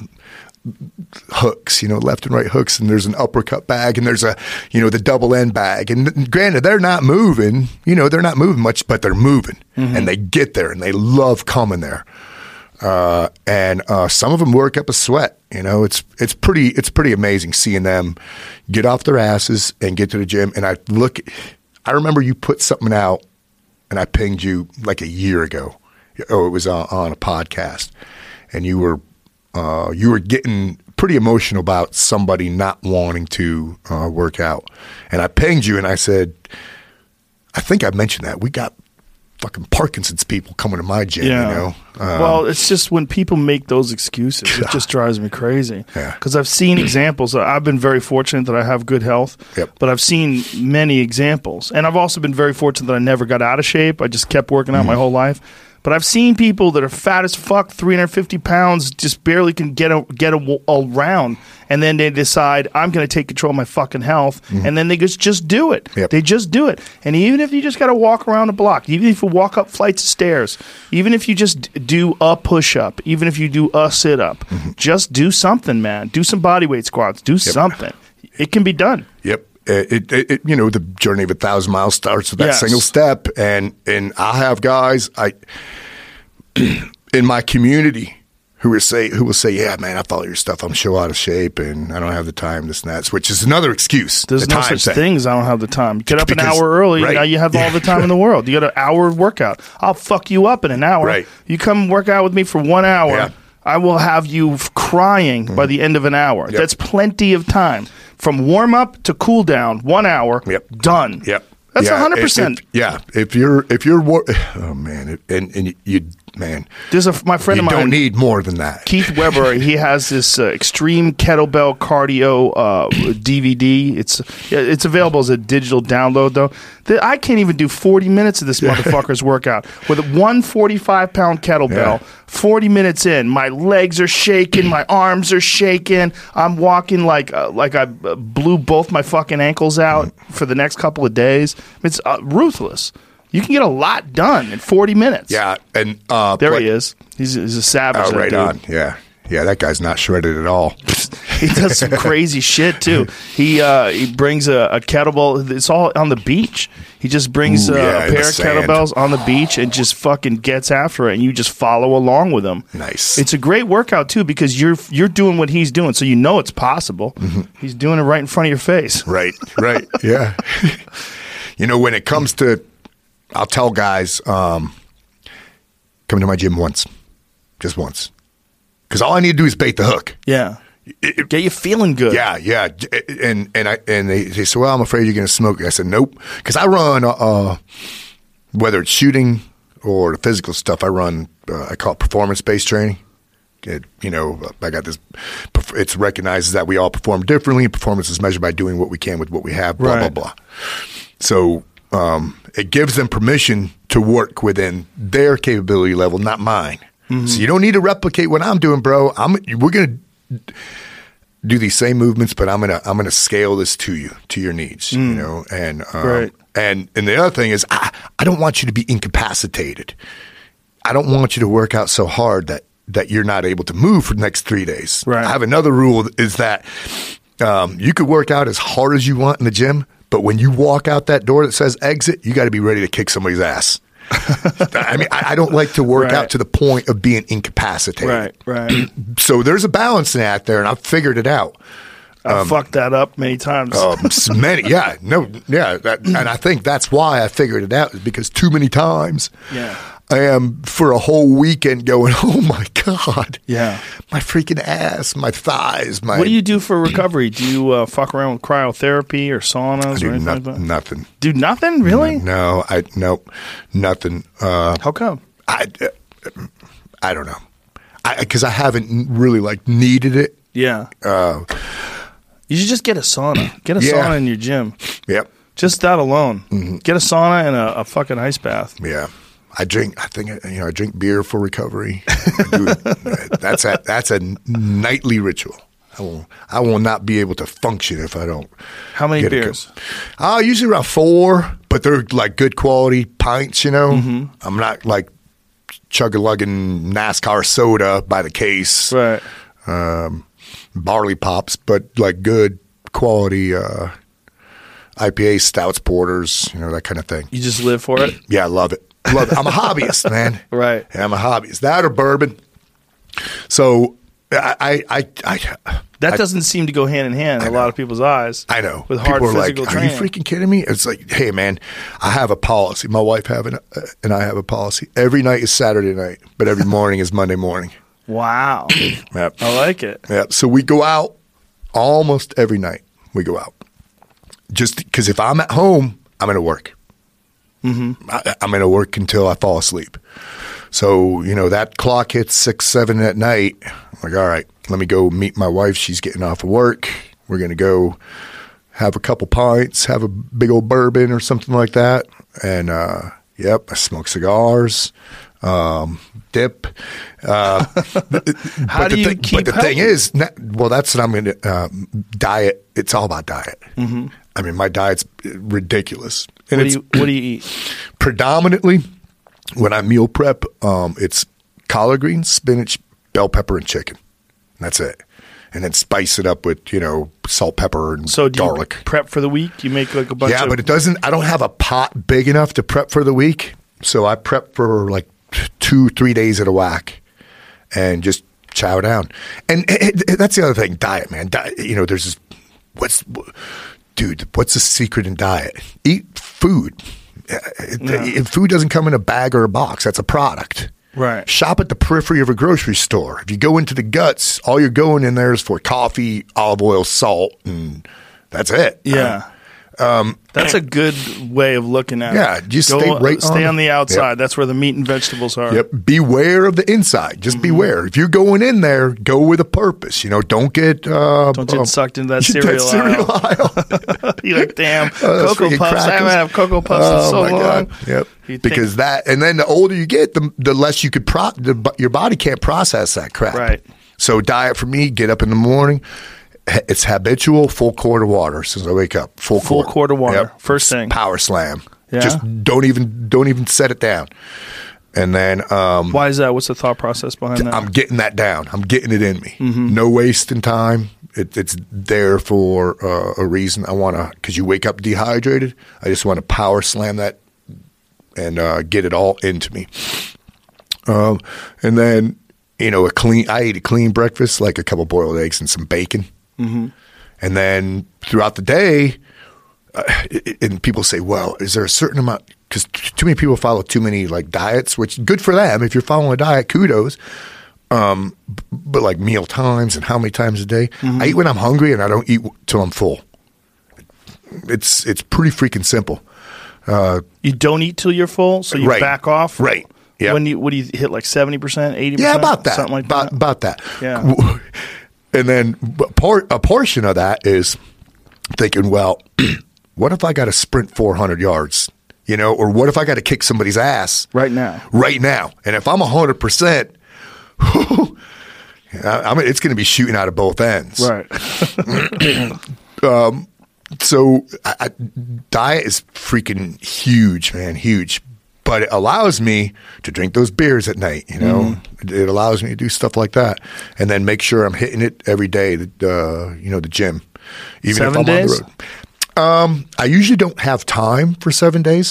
hooks. You know, left and right hooks, and there's an uppercut bag, and there's a you know the double end bag. And granted, they're not moving. You know, they're not moving much, but they're moving, mm-hmm. and they get there, and they love coming there. Uh, and uh, some of them work up a sweat. You know, it's it's pretty it's pretty amazing seeing them get off their asses and get to the gym. And I look, I remember you put something out, and I pinged you like a year ago. Oh, it was on, on a podcast, and you were uh, you were getting pretty emotional about somebody not wanting to uh, work out. And I pinged you, and I said, I think I mentioned that we got fucking Parkinson's people coming to my gym,
Yeah.
you know? Um,
Well, it's just when people make those excuses, it just drives me crazy.
Yeah.
Because I've seen examples. I've been very fortunate that I have good health,
Yep.
but I've seen many examples. And I've also been very fortunate that I never got out of shape. I just kept working out my whole life. But I've seen people that are fat as fuck, three hundred fifty pounds, just barely can get a, get a, around, and then they decide I'm going to take control of my fucking health, mm-hmm. and then they just just do it.
Yep.
They just do it. And even if you just got to walk around the block, even if you walk up flights of stairs, even if you just do a push up, even if you do a sit up, mm-hmm. just do something, man. Do some body weight squats. Do yep. something. It can be done.
Yep. It, it, it, you know, the journey of a thousand miles starts with that
yes.
single step, and and I have guys I in my community who will say who will say, yeah, man, I follow your stuff. I'm so out of shape, and I don't have the time. This and that, which is another excuse.
There's
the
no
time
such
thing.
thing as I don't have the time. Get up
because,
an hour early,
right.
now you have all the time in the world. You got an hour workout. I'll fuck you up in an hour.
Right.
You come work out with me for one hour.
Yeah.
I will have you f- crying mm-hmm. by the end of an hour.
Yep.
That's plenty of time. From warm up to cool down, one hour,
yep.
done.
Yep.
That's
yeah,
one hundred percent.
If, if, yeah. If you're, if you're, war- oh man, and, and you, man,
There's a, my friend
you
of mine.
don't need more than that.
Keith Weber, he has this uh, extreme kettlebell cardio uh, D V D. It's it's available as a digital download, though. The, I can't even do forty minutes of this motherfucker's workout. With one forty-five pound kettlebell, yeah. forty minutes in, my legs are shaking, my arms are shaking. I'm walking like uh, like I blew both my fucking ankles out for the next couple of days. It's uh, ruthless. You can get a lot done in forty minutes.
Yeah, and uh,
there
like,
he is. He's, he's a savage.
Oh, right
dude.
on. Yeah, yeah. That guy's not shredded at all.
He does some crazy shit too. He uh, he brings a, a kettlebell. It's all on the beach. He just brings
Ooh,
uh,
yeah,
a pair of kettlebells on the beach and just fucking gets after it. And you just follow along with him.
Nice.
It's a great workout too because you're you're doing what he's doing, so you know it's possible. Mm-hmm. He's doing it right in front of your face.
Right. Right. Yeah. You know, when it comes to, I'll tell guys, um, come to my gym once, just once, because all I need to do is bait the hook.
Yeah. It, Get you feeling good.
Yeah, yeah, and and I and they, they say, well, I'm afraid you're going to smoke. I said, nope, because I run, uh, whether it's shooting or the physical stuff, I run. Uh, I call it performance-based training. It, you know, I got this. It's recognizes that we all perform differently. Performance is measured by doing what we can with what we have. Blah
right.
blah blah. So um, it gives them permission to work within their capability level, not mine. Mm-hmm. So you don't need to replicate what I'm doing, bro. I'm. We're gonna do these same movements, but I'm gonna I'm gonna scale this to you, to your needs, mm. you know. And um,
right.
and and the other thing is, I, I don't want you to be incapacitated. I don't want you to work out so hard that that you're not able to move for the next three days.
Right. I
have another rule is that um, you could work out as hard as you want in the gym, but when you walk out that door that says exit, you got to be ready to kick somebody's ass. I mean, I, I don't like to work
right.
out to the point of being incapacitated.
Right, right.
So there's a balancing act there, and I've figured it out.
I um, fucked that up many times.
um, many, yeah, no, yeah, that, and I think that's why I figured it out is because too many times,
yeah,
I am for a whole weekend going, oh my god,
yeah, my
freaking ass, my thighs, my.
What do you do for recovery? Do you uh, fuck around with cryotherapy or saunas
I do
or anything
no,
like that?
Nothing.
Do nothing really?
No, no I nope, nothing. Uh,
How come?
I, I don't know, because I, I haven't really like needed it.
Yeah.
Uh,
You should just get a sauna. Get a
yeah.
sauna in your gym.
Yep.
Just that alone.
Mm-hmm.
Get a sauna and a, a fucking ice bath.
Yeah. I drink. I think you know. I drink beer for recovery. I do, that's a that's a nightly ritual. I will. I will not be able to function if I don't.
How many beers?
Uh, usually around four, but they're like good quality pints. You know, mm-hmm. I'm not like chug-a-lugging NASCAR soda by the case.
Right.
Um, barley pops, but like good quality uh, I P A, stouts, porters, you know, that kind of thing.
You just live for it?
Yeah, I love it. Love it. I'm a hobbyist, man.
Right.
Yeah, I'm a hobbyist. That or bourbon. So I, I, I, I
that
I,
doesn't seem to go hand in hand in a lot of people's eyes.
I know.
With hard
People are
physical
like,
training.
Are you freaking kidding me? It's like, hey, man, I have a policy. My wife have an, uh, and I have a policy. Every night is Saturday night, but every morning is Monday morning.
Wow.
Yep.
I like it.
Yep. So we go out almost every night. We go out. Just because if I'm at home, I'm going to work. Mm-hmm. I, I'm going to work until I fall asleep. So, you know, that clock hits six, seven at night. I'm like, all right, let me go meet my wife. She's getting off of work. We're going to go have a couple pints, have a big old bourbon or something like that. And, uh, Yep, I smoke cigars, um, dip. Uh,
How
but
do
the
you
thing,
keep
But the
healthy?
thing is, not, well, that's what I'm going to uh, diet. It's all about diet. Mm-hmm. I mean, my diet's ridiculous, and
What
it's
do you What do you eat?
predominantly when I meal prep. Um, it's collard greens, spinach, bell pepper, and chicken. And that's it. And then spice it up with, you know, salt, pepper, and
So do
garlic.
you prep for the week? You make like a bunch
Yeah,
of
but it doesn't. I don't have a pot big enough to prep for the week, so I prep for like two, three days at a whack, and just chow down. And it, it, that's the other thing, diet, man. Diet, you know, there's this, what's, dude, what's the secret in diet? Eat food. It-
Yeah.
it- food doesn't come in a bag or a box. That's a product.
Right.
Shop at the periphery of a grocery store. If you go into the guts, all you're going in there is for coffee, olive oil, salt, and that's it.
Yeah. Um, That's a good way of looking at
Yeah,
it.
just
Go,
stay right
stay
on-
on the outside.
Yep.
That's where the meat and vegetables are.
Yep. Beware of the inside. Just beware. If you're going in there, go with a purpose. You know, don't get uh,
Don't get
um,
sucked into that
that
cereal
cereal
aisle.
aisle.
You're like, damn,
Oh, those
Cocoa
freaking
Puffs. I haven't
crackers.
had Cocoa Puffs in
Oh,
so
my
long.
God. Yep.
You think-
Because that, and then the older you get, the the less you could pro. The, your body can't process that crap.
Right.
So diet for me: get up in the morning. It's habitual, full quart of water since I wake up. Full,
Full
quart.
quart of water. First thing.
Power slam.
Yeah?
Just don't even don't even set it down. And then um,
Why is that? What's the thought process behind that?
I'm getting that down. I'm getting it in me.
Mm-hmm.
No wasting time. It, it's there for uh, a reason. I want to, because you wake up dehydrated. I just want to power slam that and uh, get it all into me. Um, and then, you know, a clean. I ate a clean breakfast, like a couple boiled eggs and some bacon. Mm-hmm. And then throughout the day, uh, and people say, well, is there a certain amount? Because too many people follow too many like diets, which good for them. If you're following a diet, kudos. Um, b- but like meal times and how many times a day,
Mm-hmm.
I eat when I'm hungry and I don't eat till I'm full. It's it's pretty freaking simple. Uh,
You don't eat till you're full, so you
Right.
back off?
Right. Yeah.
When you, what do you hit, like seventy percent, eighty percent?
yeah, about that.
Something like
about,
that?
About that.
Yeah.
And then but part, a portion of that is thinking, well, what if I got to sprint four hundred yards? You know, or what if I got to kick somebody's ass
Right now.
right now? And if I'm one hundred percent, I I mean, it's going to be shooting out of both ends.
Right.
So I, I, diet is freaking huge, man, huge. But it allows me to drink those beers at night, you know.
Mm-hmm.
It, it allows me to do stuff like that, and then make sure I'm hitting it every day. The uh, you know the gym, even
Seven
if I'm
days?
on the road. Um, I usually don't have time for seven days,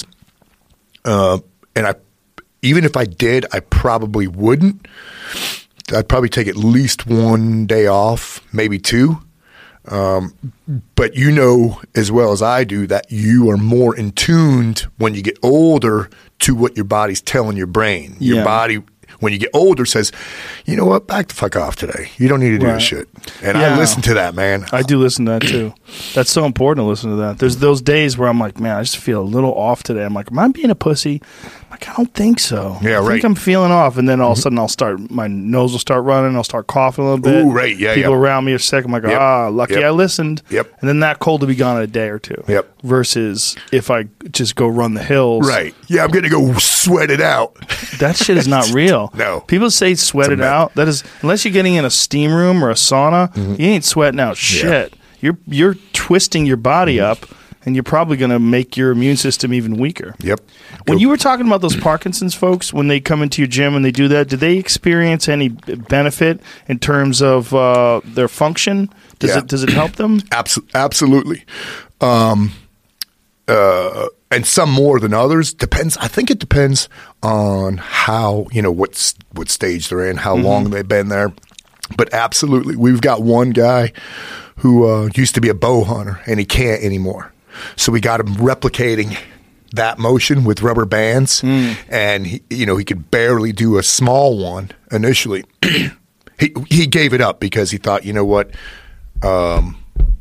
uh, and I even if I did, I probably wouldn't. I'd probably take at least one day off, maybe two. Um, but you know as well as I do that you are more in tuned when you get older to what your body's telling your brain. Your
Yeah.
body, when you get older, says, you know what, back the fuck off today. You don't need to do
Right.
this shit. And
Yeah.
I listen to that, man.
I do listen to that too. That's so important to listen to that. There's those days where I'm like, man, I just feel a little off today. I'm like, am I being a pussy? I'm like, I don't think so.
Yeah,
I think
right.
I'm feeling off. And then all of a sudden I'll start, my nose will start running. I'll start coughing a little bit.
Ooh, right. Yeah,
People
yeah.
around me are sick. I'm like,
Yep.
ah, lucky
Yep.
I listened.
Yep.
And then that cold will be gone in a day or two.
Yep.
Versus if I just go run the hills.
Right. Yeah, I'm going to go sweat it out.
That shit is not real.
No.
People say sweat
It's a
it
myth.
out. That is, unless you're getting in a steam room or a sauna, you ain't sweating out shit. You're you're twisting your body up, and you're probably going to make your immune system even weaker.
Yep.
When
Go-
you were talking about those Parkinson's folks, when they come into your gym and they do that, do they experience any b- benefit in terms of uh, their function? Does
Yeah.
it does it help them?
Abso- absolutely. Um, uh, and some more than others. Depends. I think it depends on how, you know, what, s- what stage they're in, how long they've been there. But absolutely. We've got one guy who uh, used to be a bow hunter, and he can't anymore. So we got him replicating that motion with rubber bands. And, he, you know, he could barely do a small one initially. he, he gave it up because he thought, you know what, um,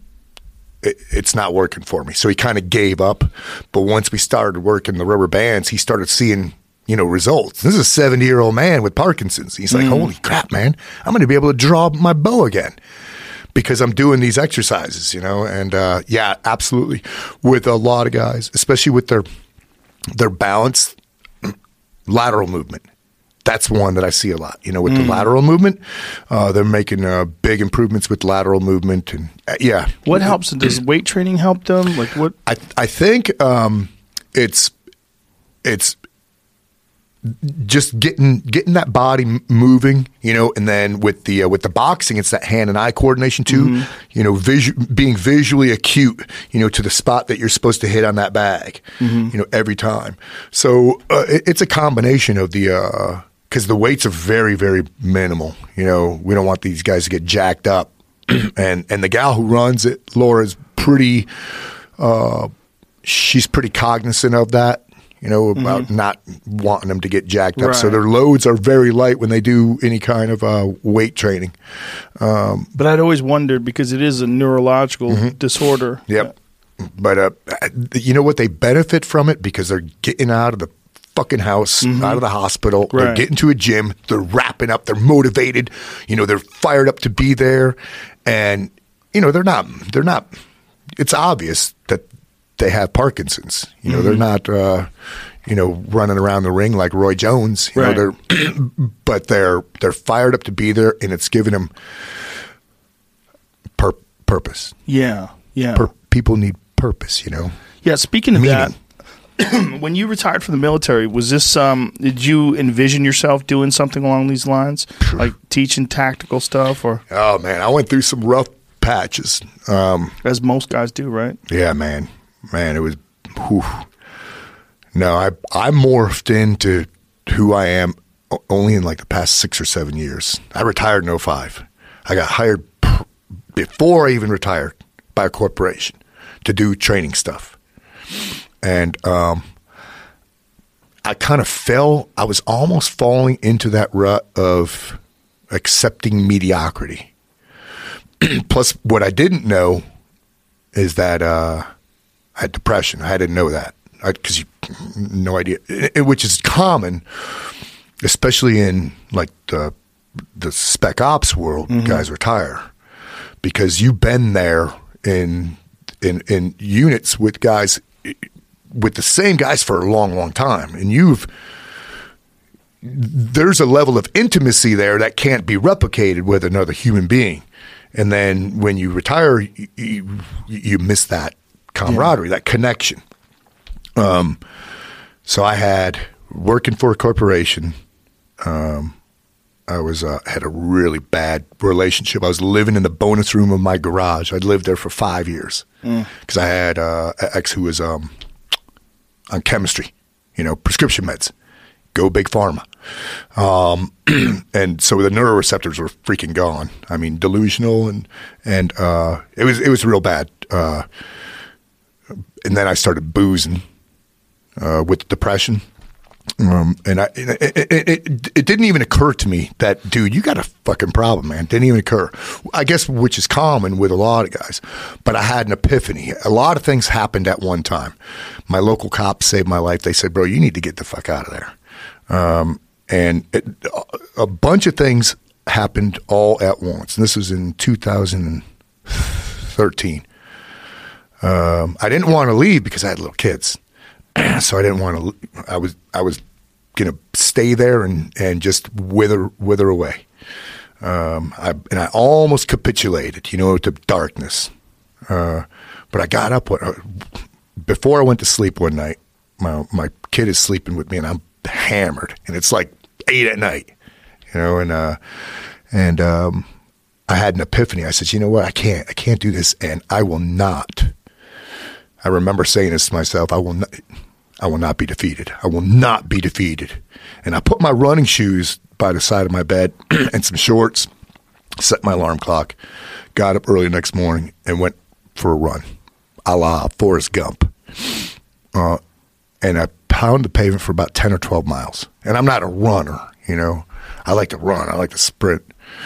it, it's not working for me. So he kind of gave up. But once we started working the rubber bands, he started seeing, you know, results. This is a seventy-year-old man with Parkinson's. He's like, holy crap, man, I'm going to be able to draw my bow again because I'm doing these exercises, you know. And, uh, yeah, absolutely. With a lot of guys, especially with their their balance, lateral movement. That's one that I see a lot. You know, with mm. the lateral movement, uh, they're making uh, big improvements with lateral movement, and uh, yeah.
What helps? Does weight training help them? Like what?
I I think um, it's it's just getting getting that body moving, you know, and then with the uh, with the boxing, it's that hand and eye coordination too. Mm-hmm. You know, visu- being visually acute, you know, to the spot that you're supposed to hit on that bag, mm-hmm. you know, every time. So uh, it, it's a combination of the. Uh, Because the weights are very, very minimal. You know, we don't want these guys to get jacked up. and and the gal who runs it, Laura's pretty, uh, she's pretty cognizant of that, you know, about mm-hmm. not wanting them to get jacked up. Right. So their loads are very light when they do any kind of uh, weight training. Um,
but I'd always wondered, because it is a neurological mm-hmm. disorder.
Yep. But uh, you know what? They benefit from it because they're getting out of the fucking house, mm-hmm. out of the hospital, right. They're getting to a gym, they're wrapping up, they're motivated, you know, they're fired up to be there, and you know, they're not, they're not, it's obvious that they have Parkinson's, you know, mm-hmm. they're not, uh, you know, running around the ring like Roy Jones, you right. know, they're, but they're, they're fired up to be there, and it's giving them pur- purpose.
Yeah, yeah.
Pur- people need purpose, you know.
Yeah, speaking of
Meaning.
that, when you retired from the military, was this? Um, did you envision yourself doing something along these lines, like teaching tactical stuff, or?
Oh man, I went through some rough patches, um,
as most guys do, right?
Yeah, man, man, it was. Whew. No, I I morphed into who I am only in like the past six or seven years. I retired in oh five. I got hired pr- before I even retired by a corporation to do training stuff. And um, I kind of fell, I was almost falling into that rut of accepting mediocrity. Plus, what I didn't know is that uh, I had depression. I didn't know that because you no idea, it, which is common, especially in like the, the spec ops world, mm-hmm. guys retire because you've been there in, in, in units with guys with the same guys for a long, long time. And you've, there's a level of intimacy there that can't be replicated with another human being. And then when you retire, you, you, you miss that camaraderie, yeah. that connection. Um, so I had, working for a corporation, um, I was uh, had a really bad relationship. I was living in the bonus room of my garage. I'd lived there for five years because mm. I had uh, an ex who was um, on chemistry, you know, prescription meds. Go big pharma. Um, and so the neuroreceptors were freaking gone. I mean, delusional, and and uh, it was it was real bad. Uh, and then I started boozing uh, with depression. Um, and I, it, it, it, it didn't even occur to me that, dude, you got a fucking problem, man. It didn't even occur. I guess, which is common with a lot of guys. But I had an epiphany. A lot of things happened at one time. My local cops saved my life. They said, bro, you need to get the fuck out of there. Um, and it, a bunch of things happened all at once. And this was in two thousand thirteen. Um, I didn't want to leave because I had little kids. So I didn't want to. I was I was gonna stay there and, and just wither wither away. Um, I, and I almost capitulated, you know, to darkness. Uh, but I got up uh, before I went to sleep one night. My my kid is sleeping with me, and I'm hammered, and it's like eight at night, you know. And uh, and um, I had an epiphany. I said, you know what? I can't I can't do this, and I will not. I remember saying this to myself. I will not. I will not be defeated. I will not be defeated. And I put my running shoes by the side of my bed and some shorts, set my alarm clock, got up early the next morning and went for a run, a la Forrest Gump. Uh, and I pounded the pavement for about ten or twelve miles. And I'm not a runner, you know. I like to run. I like to sprint.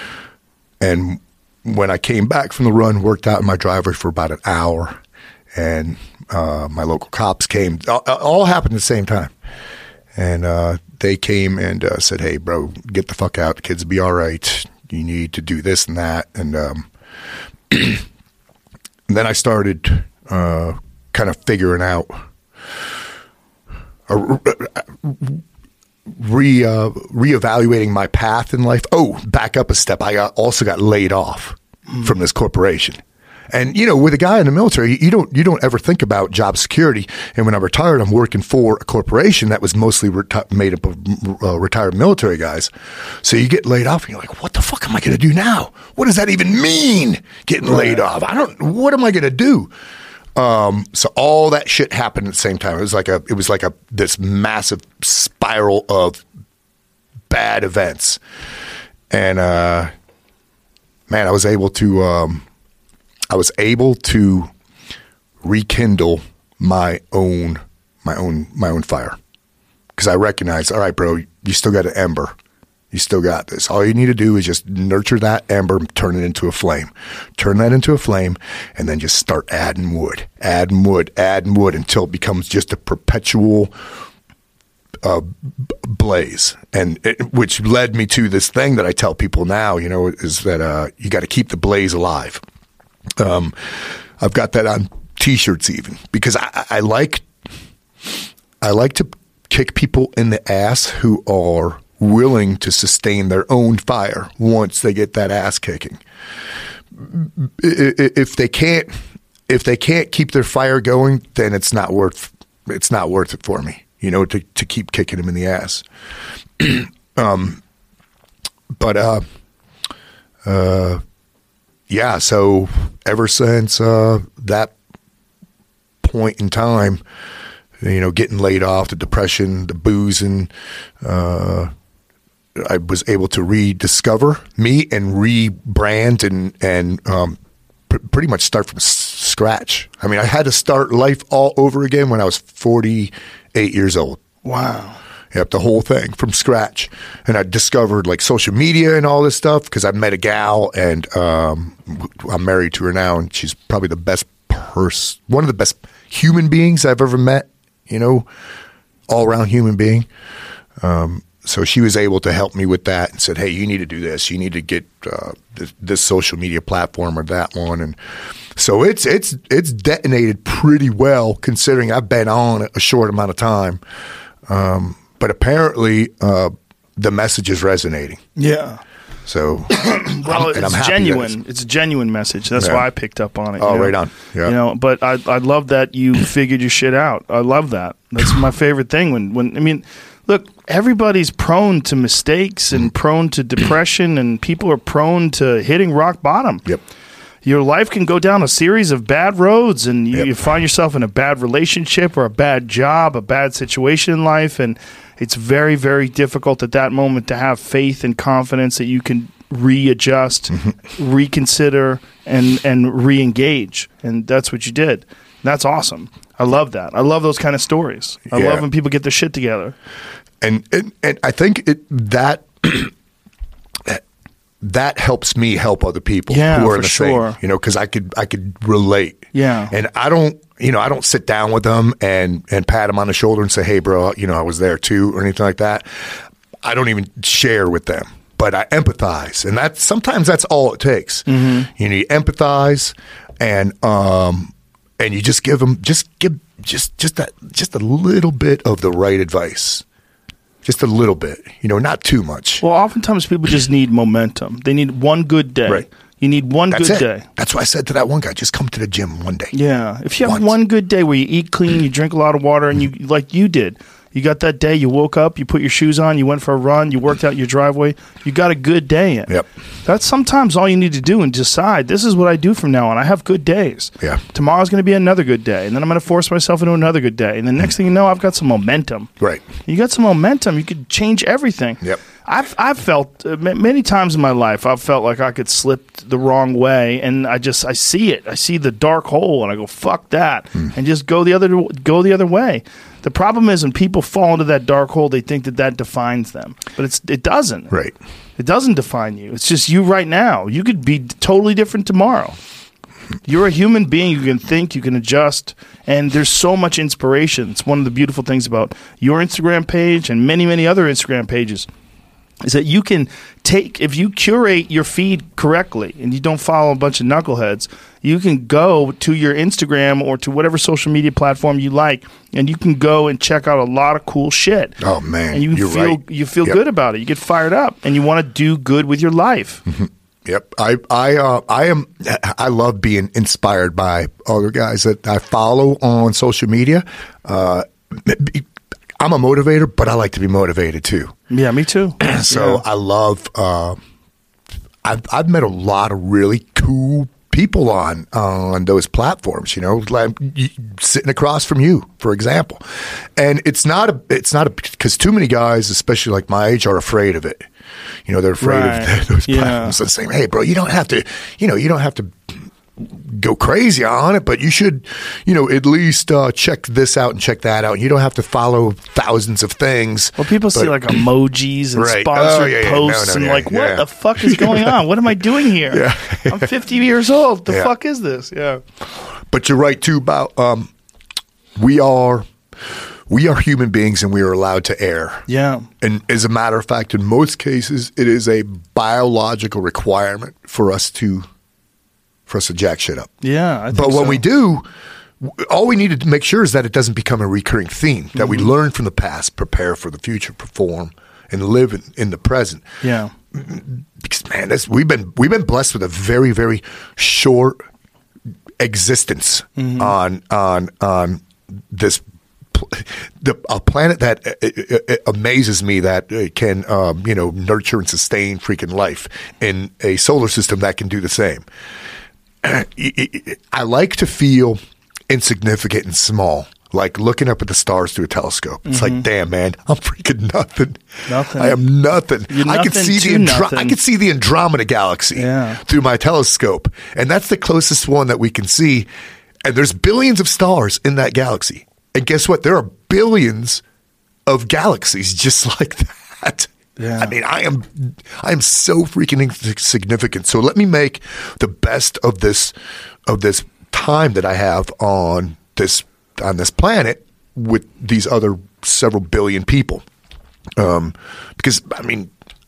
And when I came back from the run, worked out in my driveway for about an hour, and uh, my local cops came. All, all happened at the same time. And uh, they came and uh, said, hey, bro, get the fuck out. The kids will be all right. You need to do this and that. And, um, and then I started uh, kind of figuring out a, re uh, reevaluating my path in life. Oh, back up a step. I got, also got laid off mm. from this corporation. And you know, with a guy in the military, you don't you don't ever think about job security. And when I'm retired, I'm working for a corporation that was mostly reti- made up of uh, retired military guys. So you get laid off, and you're like, "What the fuck am I going to do now? What does that even mean? Getting right. laid off? I don't. What am I going to do?" Um, so all that shit happened at the same time. It was like a it was like a this massive spiral of bad events, and uh, man, I was able to. Um, I was able to rekindle my own, my own, my own fire, because I recognized, all right, bro, you still got an ember, you still got this. All you need to do is just nurture that ember, turn it into a flame, turn that into a flame, and then just start adding wood, adding wood, adding wood until it becomes just a perpetual uh, b- blaze. And it, which led me to this thing that I tell people now, you know, is that uh, you got to keep the blaze alive. Um, I've got that on T-shirts even, because I, I like I like to kick people in the ass who are willing to sustain their own fire once they get that ass kicking. If they can't if they can't keep their fire going, then it's not worth it's not worth it for me, you know, to to keep kicking them in the ass. um, but uh, uh. Yeah, so ever since uh, that point in time, you know, getting laid off, the depression, the boozing, uh, I was able to rediscover me and rebrand and and um, pr- pretty much start from s- scratch. I mean, I had to start life all over again when I was forty-eight years old.
Wow.
Yep, the whole thing from scratch. And I discovered like social media and all this stuff because I met a gal and um, I'm married to her now, and she's probably the best person, one of the best human beings I've ever met, you know, all around human being. Um, so she was able to help me with that and said, hey, you need to do this. You need to get uh, this, this social media platform or that one. And so it's it's it's detonated pretty well considering I've been on a short amount of time. Um But apparently, uh, the message is resonating.
Yeah.
So,
well,
I'm,
it's genuine. It's, it's a genuine message. That's
yeah.
why I picked up on it.
Oh,
you know?
right on. Yeah.
You know, but I I love that you figured your shit out. I love that. That's my favorite thing. When when I mean, look, everybody's prone to mistakes and prone to depression, and people are prone to hitting rock bottom.
Yep.
Your life can go down a series of bad roads, and you,
yep.
you find yourself in a bad relationship or a bad job, a bad situation in life, and it's very, very difficult at that moment to have faith and confidence that you can readjust, mm-hmm. reconsider, and and re-engage. And that's what you did. That's awesome. I love that. I love those kind of stories. I
yeah.
love when people get their shit together.
And and, and I think it, that that helps me help other people
yeah,
who are
for
in the
sure.
same, you know, because I could I could relate.
Yeah.
And I don't, you know, I don't sit down with them and and pat them on the shoulder and say, hey, bro, you know, I was there too, or anything like that. I don't even share with them, but I empathize, and that sometimes that's all it takes. Mm-hmm. You know, you empathize, and um, and you just give them just give just just that just a little bit of the right advice. Just a little bit, you know, not too much.
Well, oftentimes people just need momentum. They need one good day.
Right.
You need one
That's
good
it.
day.
That's why I said to that one guy, just come to the gym one day.
Yeah. If you have
Once.
one good day where you eat clean, you drink a lot of water, and you like you did. You got that day, you woke up, you put your shoes on, you went for a run, you worked out your driveway, you got a good day in.
Yep.
That's sometimes all you need to do and decide, this is what I do from now on. I have good days.
Yeah.
Tomorrow's going to be another good day, and then I'm going to force myself into another good day. And the next thing you know, I've got some momentum.
Right.
You got some momentum, you could change everything.
Yep.
I've I've felt uh, many times in my life I've felt like I could slip the wrong way, and I just I see it. I see the dark hole, and I go fuck that, mm. and just go the other go the other way. The problem is when people fall into that dark hole, they think that that defines them, but it's it doesn't.
Right.
It doesn't define you. It's just you right now. You could be totally different tomorrow. You're a human being. You can think, you can adjust, and there's so much inspiration. It's one of the beautiful things about your Instagram page and many, many other Instagram pages. is that you can take, if you curate your feed correctly and you don't follow a bunch of knuckleheads, you can go to your Instagram or to whatever social media platform you like, and you can go and check out a lot of cool shit.
Oh man,
and you
you're
feel
right.
you feel
Yep.
good about it. You get fired up, and you want to do good with your life.
Yep, I I uh, I am I love being inspired by other guys that I follow on social media. Uh, I'm a motivator, but I like to be motivated too.
Yeah, me too.
So
Yeah.
I love. Uh, I've I've met a lot of really cool people on on those platforms. You know, like y- sitting across from you, for example, and it's not a it's not a because too many guys, especially like my age, are afraid of it. You know, they're afraid
Right.
of those
Yeah.
platforms. So saying, "Hey, bro, you don't have to. You know, you don't have to." Go crazy on it, but you should, you know, at least uh, check this out and check that out. You don't have to follow thousands of things.
Well, people see
but-
like emojis and
Right.
sponsored
Oh, yeah, yeah.
posts
No, no,
and
yeah,
like, what
yeah.
the fuck is going on? What am I doing here?
Yeah.
I'm fifty years old. The
Yeah.
fuck is this? Yeah.
But you're right too about um, we are we are human beings and we are allowed to err.
Yeah.
And as a matter of fact, in most cases, it is a biological requirement for us to for us to jack shit up.
Yeah. I think
But when
so.
we do, w- all we need to make sure is that it doesn't become a recurring theme. That we learn from the past, prepare for the future, perform, and live in, in the present.
Yeah.
Because man, this, we've been we've been blessed with a very very short existence
Mm-hmm.
on on on this pl- the a planet that uh, uh, uh, amazes me that uh, can um, you know nurture and sustain freaking life in a solar system that can do the same. I like to feel insignificant and small. Like looking up at the stars through a telescope. It's like, damn, man, I'm freaking nothing.
Nothing.
I am nothing.
You're
I can
nothing
see
to
the Andro-
nothing.
I can see the Andromeda galaxy
Yeah.
through my telescope, and that's the closest one that we can see. And there's billions of stars in that galaxy. And guess what? There are billions of galaxies just like that.
Yeah.
I mean, I am, I am so freaking insignificant. So let me make the best of this, of this time that I have on this, on this planet with these other several billion people. Um, because I mean,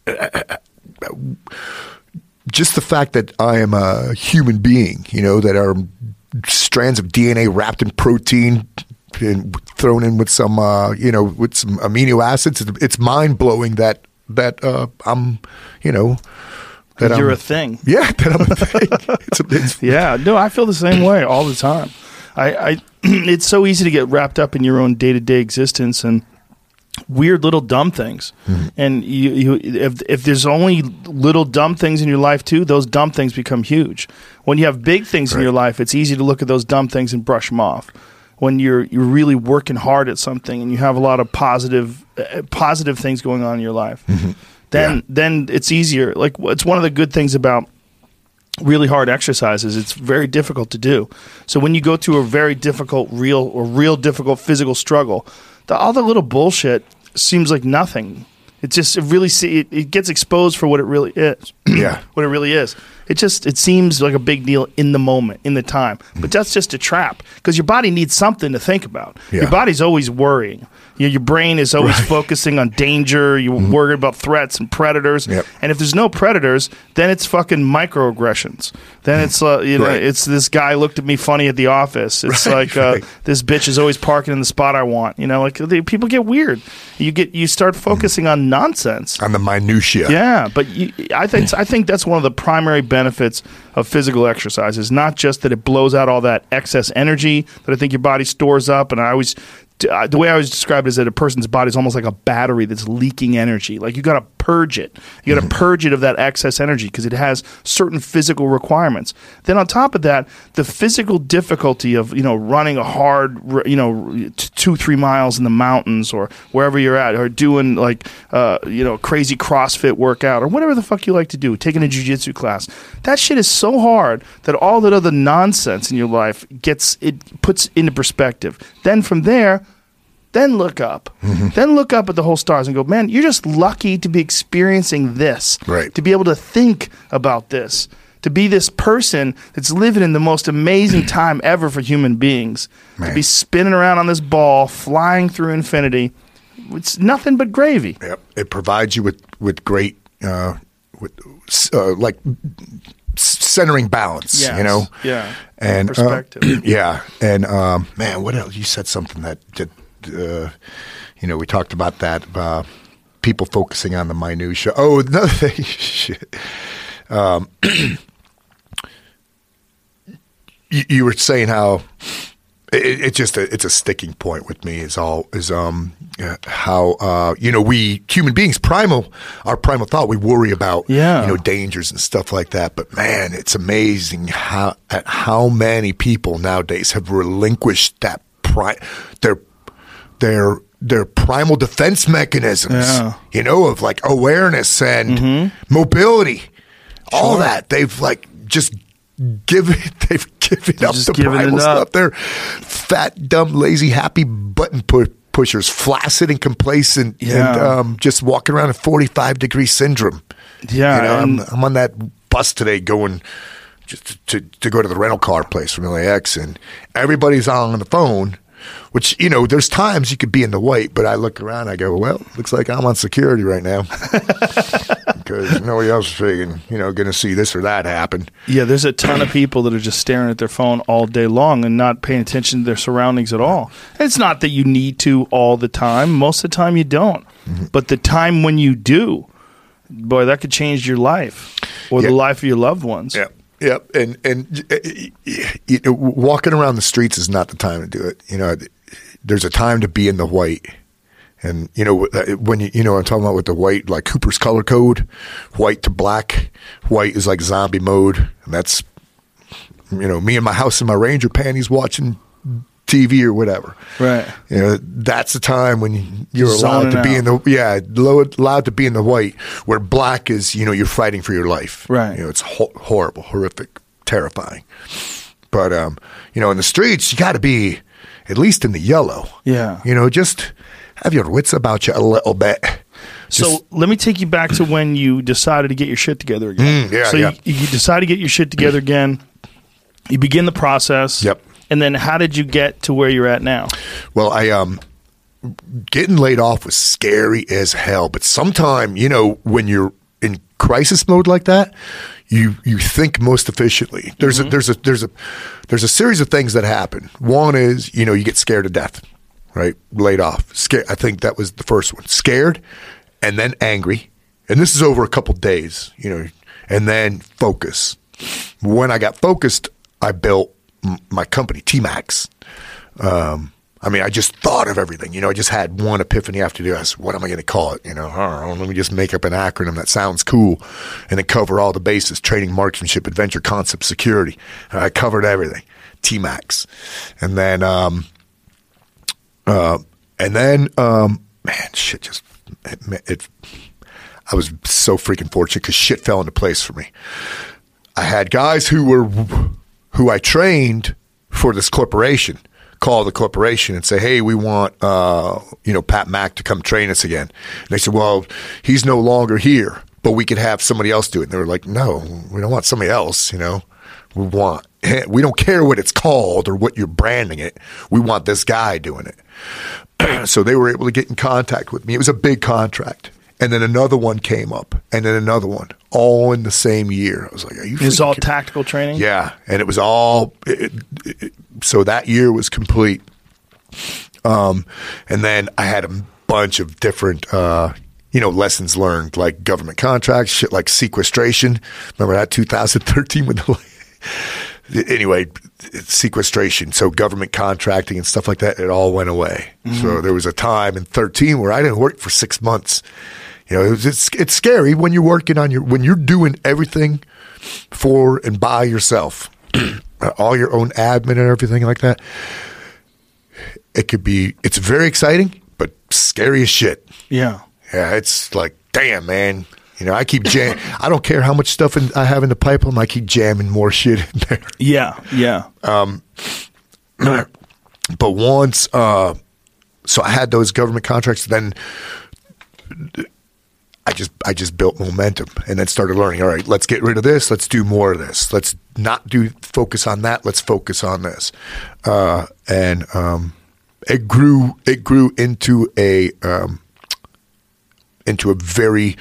just the fact that I am a human being, you know, that are strands of D N A wrapped in protein and thrown in with some, uh, you know, with some amino acids. It's mind blowing that that uh, I'm, you know, that
You're
I'm
a thing.
Yeah, that I'm a thing. It's, a, it's
Yeah. No, I feel the same way all the time. I, I it's so easy to get wrapped up in your own day to day existence and weird little dumb things.
Mm-hmm.
And you, you, if if there's only little dumb things in your life too, those dumb things become huge. When you have big things in
Right.
your life, it's easy to look at those dumb things and brush them off. When you're you're really working hard at something and you have a lot of positive uh, positive things going on in your life, then
Yeah.
then it's easier. Like it's one of the good things about really hard exercises. It's very difficult to do. So when you go through a very difficult, real or real difficult physical struggle, the, all the little bullshit seems like nothing. It just it really see it, it gets exposed for what it really is.
Yeah.
What it really is. It just it seems like a big deal in the moment, in the time. But that's just a trap because your body needs something to think about.
Yeah.
Your body's always worrying. Your, your brain is always focusing on danger. You're worried about threats and predators.
Yep.
And if there's no predators, then it's fucking microaggressions. Then it's uh, you know
Right.
it's this guy looked at me funny at the office. It's
Right,
like uh,
right.
this bitch is always parking in the spot I want. You know, like they, people get weird. You get you start focusing on nonsense.
on the minutia.
Yeah, but you, I think I think that's one of the primary benefits of physical exercise is not just that it blows out all that excess energy that I think your body stores up. And I always, uh, the way I always describe it is that a person's body is almost like a battery that's leaking energy. Like you got to purge it. You got to purge it of that excess energy because it has certain physical requirements. Then on top of that, the physical difficulty of you know running a hard you know t- two three miles in the mountains or wherever you're at, or doing like uh, you know crazy CrossFit workout or whatever the fuck you like to do, taking a jiu-jitsu class. That shit is so hard that all that other nonsense in your life gets it puts into perspective. Then from there. Then look up.
Mm-hmm.
Then look up at the whole stars and go, man, you're just lucky to be experiencing this.
Right.
To be able to think about this. To be this person that's living in the most amazing time ever for human beings.
Man.
To be spinning around on this ball, flying through infinity, it's nothing but gravy.
Yep. It provides you with with great, uh, with uh, like centering balance.
Yes.
You know.
Yeah.
And
perspective.
Uh, yeah. And um, man, what else? You said something that, that uh, you know, we talked about that. Uh, people focusing on the minutia. Oh, another thing. Shit. Um, you, you were saying how. It, it's just a, it's a sticking point with me is all is um uh, how uh you know we human beings primal our primal thought we worry about
yeah.
you know dangers and stuff like that, but man, it's amazing how at how many people nowadays have relinquished that pri- their their their primal defense mechanisms
yeah.
you know of like awareness and mm-hmm. mobility, all
sure.
that they've like just given they've given
They're
up
just
the
giving
primal
it up.
stuff. They're fat, dumb, lazy, happy button pu- pushers, flaccid and complacent,
Yeah.
and um, just walking around in forty-five degree syndrome.
Yeah,
you know,
and-
I'm, I'm on that bus today going just to, to go to the rental car place from L A X, and everybody's on the phone. Which, you know, there's times you could be in the white, but I look around, I go, well, looks like I'm on security right now. Because nobody else is freaking, you know, going to see this or that happen.
Yeah, there's a ton of people that are just staring at their phone all day long and not paying attention to their surroundings at all. And it's not that you need to all the time. Most of the time you don't. Mm-hmm. But the time when you do, boy, that could change your life or
yep.
the life of your loved ones.
Yep. Yep, and and uh, you know, walking around the streets is not the time to do it. You know, there's a time to be in the white, and you know when you you know I'm talking about with the white, like Cooper's color code, white to black. White is like zombie mode, and that's you know me in my house in my Ranger panties watching T V or whatever.
Right.
You know, that's the time when you're
Just
allowed to
zoning
be
out.
in the yeah low, allowed to be in the white. Where black is, you know, you're fighting for your life.
Right.
You know, it's ho- horrible, horrific, terrifying. But um, you know, in the streets, you got to be at least in the yellow.
Yeah.
You know, just have your wits about you a little bit.
So
Just-
let me take you back to when you decided to get your shit together again.
Mm, yeah,
so
yeah.
You, you decide to get your shit together again. You begin the process.
Yep.
And then how did you get to where you're at now?
Well, I um, getting laid off was scary as hell. But sometime, you know, when you're in crisis mode like that, you you think most efficiently. There's mm-hmm. a there's a there's a there's a series of things that happen. One is, you know, you get scared to death, right? Laid off. Scared. I think that was the first one. Scared, and then angry, and this is over a couple days, you know, and then focus. When I got focused, I built my company, T-Max. Um, I mean, I just thought of everything. You know, I just had one epiphany after the other. I said, what am I going to call it? You know, I don't know, let me just make up an acronym that sounds cool and then cover all the bases: training, marksmanship, adventure, concept, security. And I covered everything. T-Max. And then, um, uh, and then, um, man, shit just, it, it I was so freaking fortunate because shit fell into place for me. I had guys who were, who I trained for this corporation call the corporation and say, hey, we want, uh, you know, Pat Mack to come train us again. And they said, well, he's no longer here, but we could have somebody else do it. And they were like, no, we don't want somebody else, you know. We want, we don't care what it's called or what you're branding it. We want this guy doing it. So they were able to get in contact with me. It was a big contract. And then another one came up, and then another one, all in the same year. I was like, are you
It was all
kidding?
tactical training?
Yeah, and it was all it, it, so that year was complete. Um, and then I had a bunch of different, uh, you know, lessons learned, like government contracts, shit like sequestration. Remember that two thousand thirteen with the anyway, sequestration. So government contracting and stuff like that, it all went away. Mm-hmm. So there was a time in thirteen where I didn't work for six months. You know, it was, it's it's scary when you're working on your when you're doing everything for and by yourself, all your own admin and everything like that. It could be it's very exciting, but scary as shit.
Yeah,
yeah. It's like, damn, man. You know, I keep jam. I don't care how much stuff in, I have in the pipeline. I keep jamming more shit in there.
Yeah, yeah.
Um, but once, uh, so I had those government contracts. Then I just I just built momentum and then started learning. All right, let's get rid of this. Let's do more of this. Let's not do focus on that. Let's focus on this. Uh, and um, it grew it grew into a um, into a very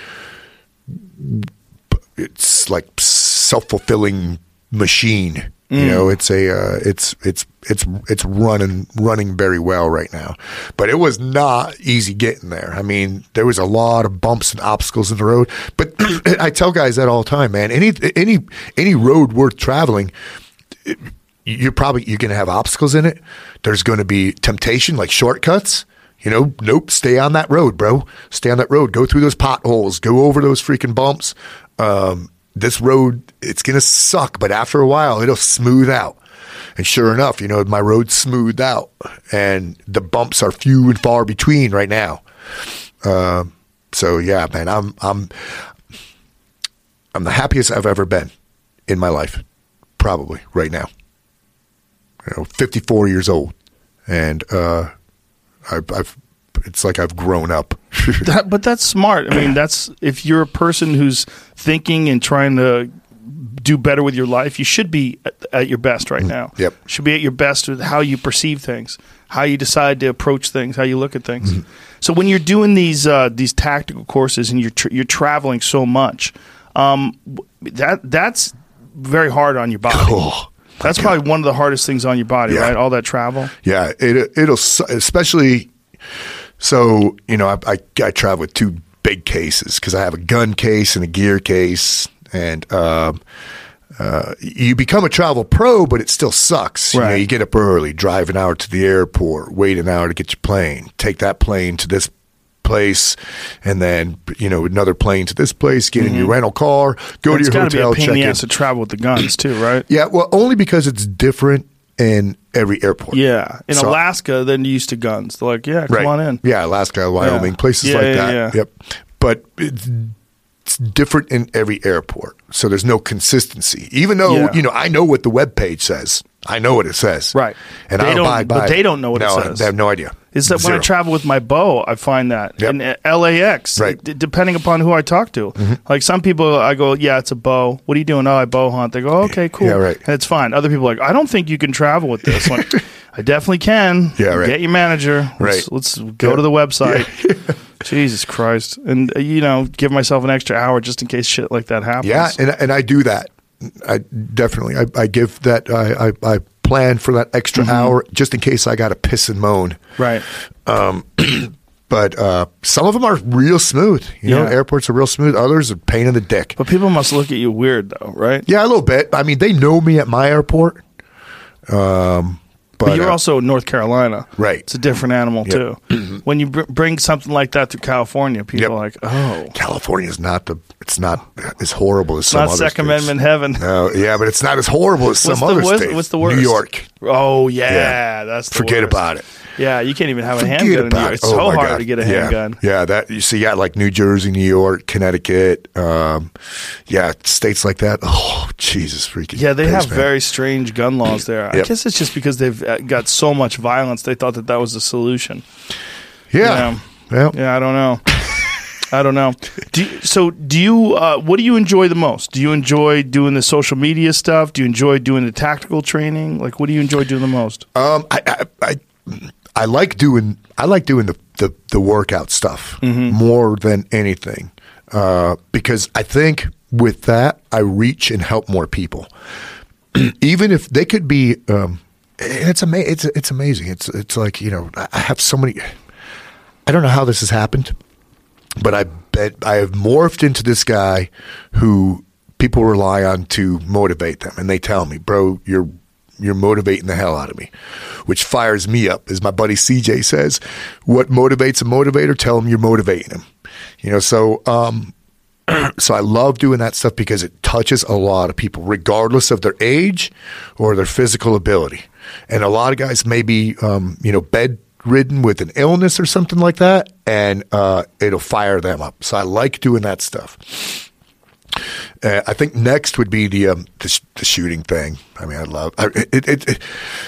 it's like self-fulfilling machine. Mm. You know, it's a uh, it's it's it's it's running running very well right now. But it was not easy getting there. I mean, there was a lot of bumps and obstacles in the road. But I tell guys that all the time, man. Any any any road worth traveling, it, you're probably you're going to have obstacles in it. There's going to be temptation, like shortcuts. You know, nope, stay on that road, bro. Stay on that road. Go through those potholes. Go over those freaking bumps. Um, this road, it's going to suck, but after a while, it'll smooth out. And sure enough, you know, my road's smoothed out, and the bumps are few and far between right now. Uh, so yeah, man, I'm I'm I'm the happiest I've ever been in my life, probably right now. You know, fifty-four years old, and uh, I've, I've it's like I've grown up.
that, but that's smart. I mean, that's if you're a person who's thinking and trying to do better with your life, you should be at, at your best right now.
Yep.
You should be at your best with how you perceive things, how you decide to approach things, how you look at things. Mm-hmm. So when you're doing these uh, these tactical courses and you're tra- you're traveling so much, um, that that's very hard on your body.
Oh,
that's
God.
probably one of the hardest things on your body,
Yeah.
right? All that travel.
Yeah, it it'll especially. So you know, I I, I travel with two big cases because I have a gun case and a gear case. And um, uh, you become a travel pro, but it still sucks. You
Right.
know, you get up early, drive an hour to the airport, wait an hour to get your plane, take that plane to this place, and then you know another plane to this place, get mm-hmm. in your rental car, go
It's
to your
gotta
hotel,
be a pain
check
in the
in.
ass to travel with the guns too, right?
Yeah, well, only because it's different in every airport.
Yeah. In
So-
Alaska, they're used to guns. They're like, yeah, come
right.
on in.
Yeah, Alaska, Wyoming,
Yeah.
places
Yeah,
like
yeah,
that.
yeah.
Yep. But it's It's different in every airport, so there's no consistency. Even though
Yeah.
you know, I know what the webpage says. I know what it says,
Right.
And
They
I
don't-
abide
but
by
they
it.
don't know what it
no,
says.
They have no idea.
Is that when I
Zero.
travel with my bow, I find that.
Yep.
And L A X,
Right.
d- depending upon who I talk to.
Mm-hmm.
Like some people, I go, yeah, it's a bow. What are you doing? Oh, I bow hunt. They go, okay, cool.
Yeah, right.
And it's fine. Other people are like, I don't think you can travel with this. Like, I definitely can.
Yeah, right.
Get your manager. Let's,
Right.
let's go
Yeah.
to the website. Jesus Christ. And, uh, you know, give myself an extra hour just in case shit like that happens.
Yeah, and and I do that. I definitely. I, I give that. I, I I plan for that extra
Mm-hmm.
hour just in case I got to piss and moan.
Right.
But uh, some of them are real smooth. You know,
Yeah.
airports are real smooth. Others are pain in the dick.
But people must look at you weird, though, right?
Yeah, a little bit. I mean, they know me at my airport. Um, but,
But you're
uh,
also in North Carolina.
Right.
It's a different animal,
Yep.
too. When you br- bring something like that to California, people
Yep.
are like, oh,
California's not the. It's not as horrible as
it's
some
not
other
Second
states.
Amendment heaven.
No, yeah, but it's not as horrible as some
What's the,
other
what's,
states.
what's the worst?
New York.
Oh, yeah.
Yeah.
That's the
Forget
worst.
about it.
Yeah, you can't even have a
Forget
handgun in New
about
York.
it.
It's
Oh,
so
my
hard
God.
to get a
yeah.
handgun.
Yeah, that you see, yeah, like New Jersey, New York, Connecticut, um, yeah, states like that. Oh, Jesus freaking!
Yeah, they
Christ,
have
man.
very strange gun laws there. I
Yep.
guess it's just because they've uh, got so much violence, they thought that that was the solution.
yeah, yeah.
Yeah, I don't know. I don't know. Do you, so, do you? Uh, what do you enjoy the most? Do you enjoy doing the social media stuff? Do you enjoy doing the tactical training? Like, what do you enjoy doing the most?
Um, I, I, I, I like doing, I like doing the the, the workout stuff
Mm-hmm.
more than anything, uh, because I think with that I reach and help more people, even if they could be. Um, and it's ama- It's it's amazing. It's it's like, you know, I have so many. I don't know how this has happened, but I bet I have morphed into this guy who people rely on to motivate them, and they tell me, "Bro, you're you're motivating the hell out of me," which fires me up. As my buddy C J says, "What motivates a motivator? Tell him you're motivating him." You know, so um, so I love doing that stuff because it touches a lot of people, regardless of their age or their physical ability. And a lot of guys may be, um, you know, bedridden with an illness or something like that, and uh, it'll fire them up. So I like doing that stuff. Uh, I think next would be the um, the, sh- the shooting thing. I mean, I love I, it, it, it.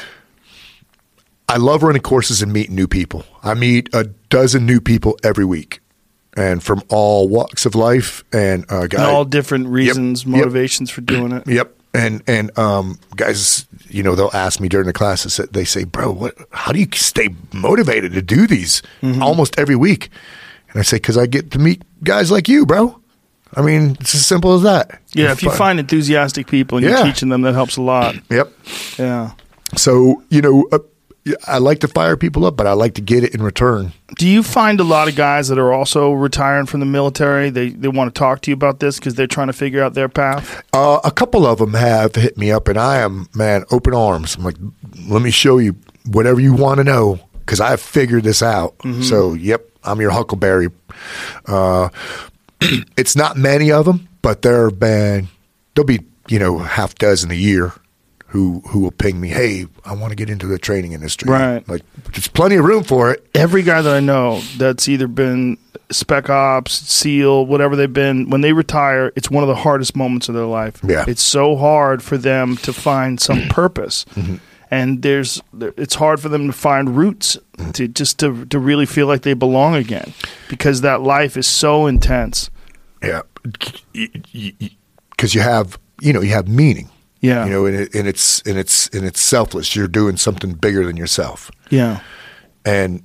I love running courses and meeting new people. I meet a dozen new people every week, and from all walks of life, and uh, guys,
And all different reasons,
Yep.
motivations for doing it.
Yep. And and um, guys, you know, they'll ask me during the classes. They say, "Bro, what? How do you stay motivated to do these mm-hmm. almost every week?" And I say, "Because I get to meet guys like you, bro. I mean, it's as simple as that."
Yeah,
it's
if you
fun.
find enthusiastic people and
yeah.
you're teaching them, that helps a lot.
Yep.
Yeah.
So you know, uh, I like to fire people up, but I like to get it in return.
Do you find a lot of guys that are also retiring from the military, they they want to talk to you about this because they're trying to figure out their path?
Uh, a couple of them have hit me up, and I am, man, open arms. I'm like, let me show you whatever you want to know because I have figured this out. Mm-hmm. So, yep, I'm your Huckleberry. Uh, it's not many of them, but there have been, there'll be, you know, half dozen a year. Who who will ping me, hey, I want to get into the training industry.
Right.
Like, there's plenty of room for it.
Every guy that I know that's either been Spec Ops, SEAL, whatever they've been, when they retire, it's one of the hardest moments of their life.
Yeah.
It's so hard for them to find some purpose. Mm-hmm. And there's it's hard for them to find roots to just to, to really feel like they belong again because that life is so intense.
Yeah. Because you have, you know, you have meaning.
Yeah,
you know, and, it, and it's and it's and it's selfless. You're doing something bigger than yourself.
Yeah,
and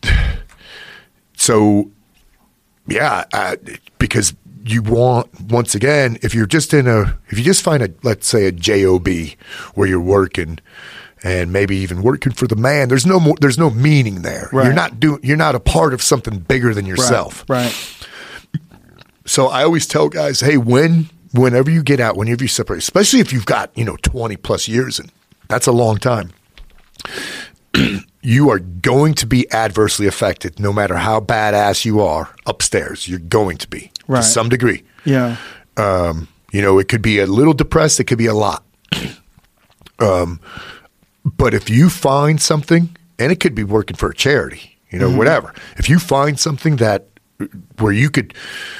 so, yeah, I, because you want once again, if you're just in a, if you just find a, let's say a job where you're working, and maybe even working for the man, there's no more, there's no meaning there.
Right.
You're not doing, you're not a part of something bigger than yourself.
Right. right.
So I always tell guys, hey, when. Whenever you get out, whenever you separate, especially if you've got, you know, twenty plus years in, that's a long time. You are going to be adversely affected no matter how badass you are upstairs. You're going to be
right.
to some degree.
Yeah.
Um, you know, it could be a little depressed. It could be a lot. um, but if you find something, and it could be working for a charity, you know, mm-hmm. whatever. If you find something that where you could,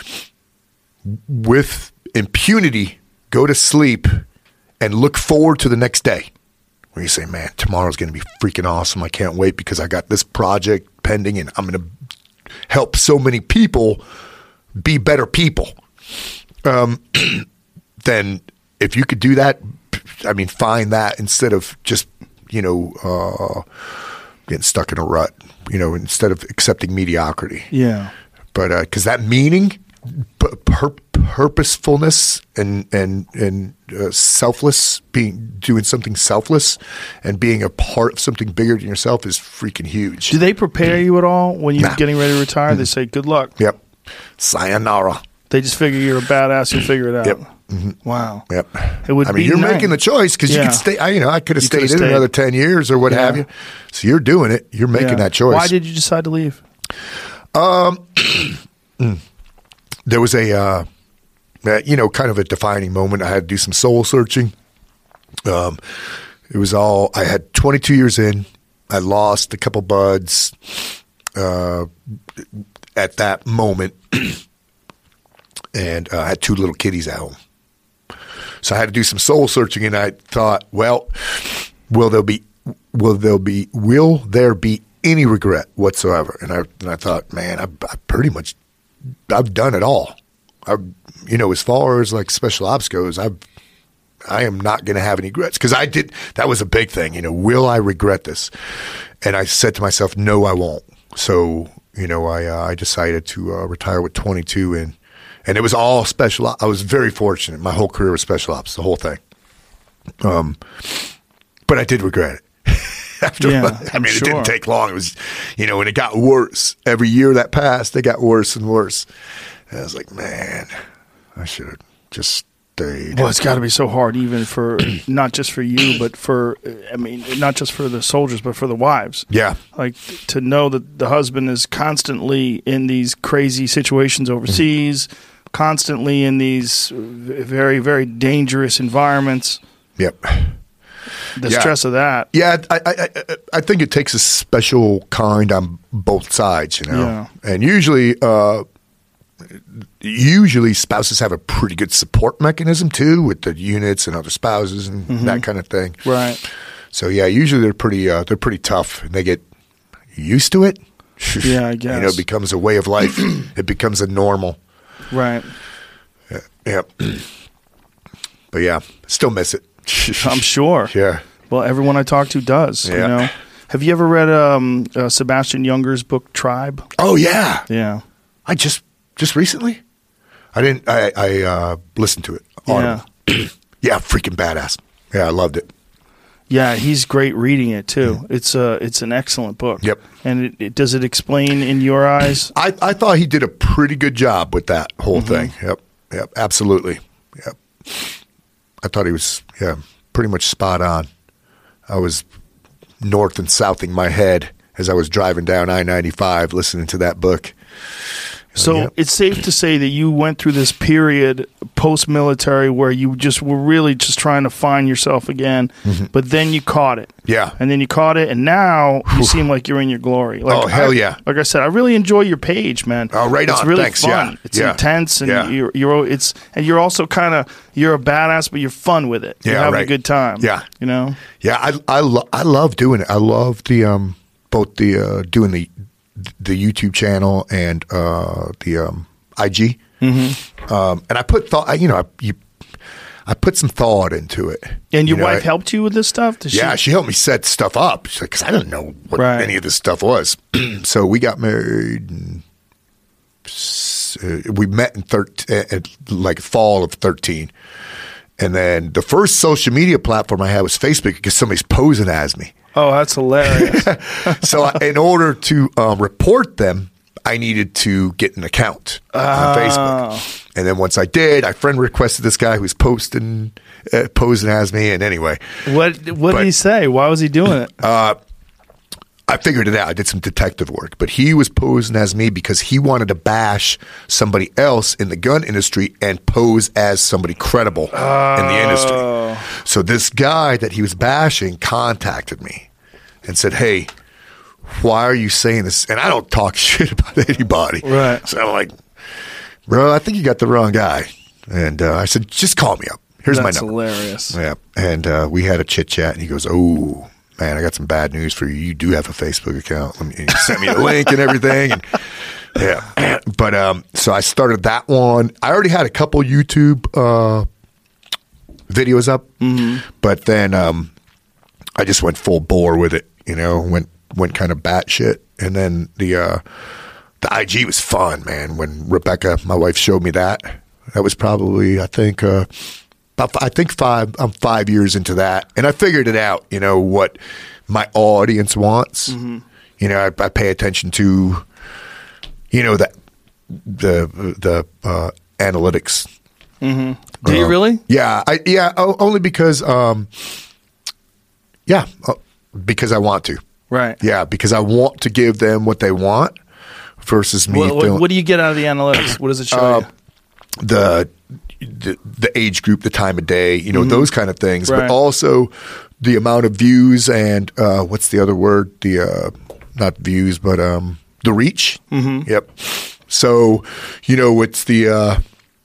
with impunity, go to sleep and look forward to the next day where you say, man, tomorrow's going to be freaking awesome. I can't wait because I got this project pending and I'm going to help so many people be better people. Um, then if you could do that, I mean, find that instead of just, you know, uh, getting stuck in a rut, you know, instead of accepting mediocrity.
Yeah.
But uh, 'cause that meaning, pur- purposefulness and and and uh, selfless, being doing something selfless and being a part of something bigger than yourself is freaking huge.
Do they prepare you at all when you're
Nah.
getting ready to retire?
Mm-hmm.
They say, good luck.
Yep. Sayonara.
They just figure you're a badass. You'll figure it out.
Yep. Mm-hmm.
Wow.
Yep.
It would
I mean,
be
you're
nice.
making the choice because
Yeah.
you could stay. I, you know, I could have
You
stayed in
could've stayed.
another ten years or what
Yeah.
have you. So you're doing it. You're making
Yeah.
that choice.
Why did you decide to leave?
Um, there was a, uh, uh, you know, kind of a defining moment. I had to do some soul searching. Um, it was all, I had twenty-two years in. I lost a couple buds uh, at that moment. And uh, I had two little kitties at home. So I had to do some soul searching, and I thought, well, will there be, will there be, will there be any regret whatsoever? And I, and I thought, man, I, I pretty much, I've done it all. I, you know, as far as like special ops goes, I've, I am not going to have any regrets because I did. That was a big thing. You know, will I regret this? And I said to myself, no, I won't. So, you know, I uh, I decided to uh, retire with twenty-two, and and it was all special ops. I was very fortunate. My whole career was special ops, the whole thing. Um, but I did regret it. After,
Yeah,
I mean,
sure.
it didn't take long. It was, you know, and it got worse. Every year that passed, it got worse and worse. And I was like, man, I should have just stayed.
Well, it's got to be so hard, even for not just for you, but for, I mean, not just for the soldiers, but for the wives.
Yeah.
Like to know that the husband is constantly in these crazy situations overseas, mm-hmm. constantly in these very, very dangerous environments.
Yep.
The
Yeah.
stress of that.
Yeah, I, I I I think it takes a special kind on both sides, you know.
Yeah.
And usually, uh, usually spouses have a pretty good support mechanism too, with the units and other spouses and
Mm-hmm.
that kind of thing.
Right.
So yeah, usually they're pretty uh, they're pretty tough, and they get used to it.
Yeah, I
You know,
guess.
it becomes a way of life. It becomes a normal.
Right.
Yeah. Yep. but yeah, still miss it.
I'm sure.
Yeah.
Well, everyone I talk to does.
Yeah.
You know. Have you ever read um, uh, Sebastian Junger's book Tribe?
Oh yeah.
Yeah.
I just just recently. I didn't. I I uh, listened to it.
Yeah.
Yeah, freaking badass. Yeah, I loved it.
Yeah, he's great reading it too. Mm. It's a it's an excellent book.
Yep.
And it, it, does it explain in your eyes?
I I thought he did a pretty good job with that whole mm-hmm. thing. Yep. Yep. Absolutely. Yep. I thought he was yeah pretty much spot on. I was north and southing my head as I was driving down I ninety-five listening to that book.
So
yeah.
It's safe to say that you went through this period post-military where you just were really just trying to find yourself again, mm-hmm. but then you caught it.
Yeah.
And then you caught it, and now you seem like you're in your glory. Like,
oh, hell
I,
yeah.
Like I said, I really enjoy your page, man.
Oh, right
it's
on.
really
Thanks.
fun.
Yeah.
It's
yeah.
intense, and
yeah.
you're, you're, it's, and you're also kind of, you're a badass, but you're fun with it.
Yeah,
you're having
right.
a good time.
Yeah.
You know?
Yeah, I, I, lo- I love doing it. I love the, um, both the, uh, doing the, the YouTube channel and, uh, the, um, I G, mm-hmm. um, and I put thought. You know, I, you, I put some thought into it.
And your
you know,
wife
I,
helped you with this stuff? Did
yeah,
she?
she helped me set stuff up because like, I didn't know what
right.
any of this stuff was. So we got married. And, uh, we met in thirteen, uh, like fall of thirteen, and then the first social media platform I had was Facebook because somebody's posing as me.
Oh, that's hilarious!
So I, in order to um, report them, I needed to get an account
oh.
on Facebook. And then once I did, I friend requested this guy who was posting, uh, posing as me. And anyway.
What What but, did he say? Why was he doing it?
Uh, I figured it out. I did some detective work. But he was posing as me because he wanted to bash somebody else in the gun industry and pose as somebody credible
oh.
in the industry. So this guy that he was bashing contacted me and said, hey, why are you saying this? And I don't talk shit about anybody.
Right.
So I'm like, bro, I think you got the wrong guy. And uh, I said, just call me up. Here's
That's
my number.
That's hilarious.
Yeah. And uh, we had a chit chat, and he goes, oh, man, I got some bad news for you. You do have a Facebook account. Let me send me the link and everything. And yeah. But um, so I started that one. I already had a couple YouTube uh, videos up, mm-hmm. but then um, I just went full bore with it, you know, went went kind of batshit. And then the uh, the I G was fun, man. When Rebecca, my wife, showed me that, that was probably, I think, uh, about, I think five, I'm five years into that. And I figured it out, you know, what my audience wants. Mm-hmm. You know, I, I pay attention to, you know, the, the, the uh, analytics.
Mm-hmm. Do you
uh,
really?
Yeah. I, yeah. Only because, um, yeah, because I want to.
Right.
Yeah, because I want to give them what they want versus me.
What, what,
feeling,
what do you get out of the analytics? What does it show uh,
you? The, the the age group, the time of day, you know, mm-hmm. those kind of things.
Right.
But also the amount of views and uh, what's the other word? The uh, not views, but um, the reach.
Mm-hmm.
Yep. So, you know, it's the uh,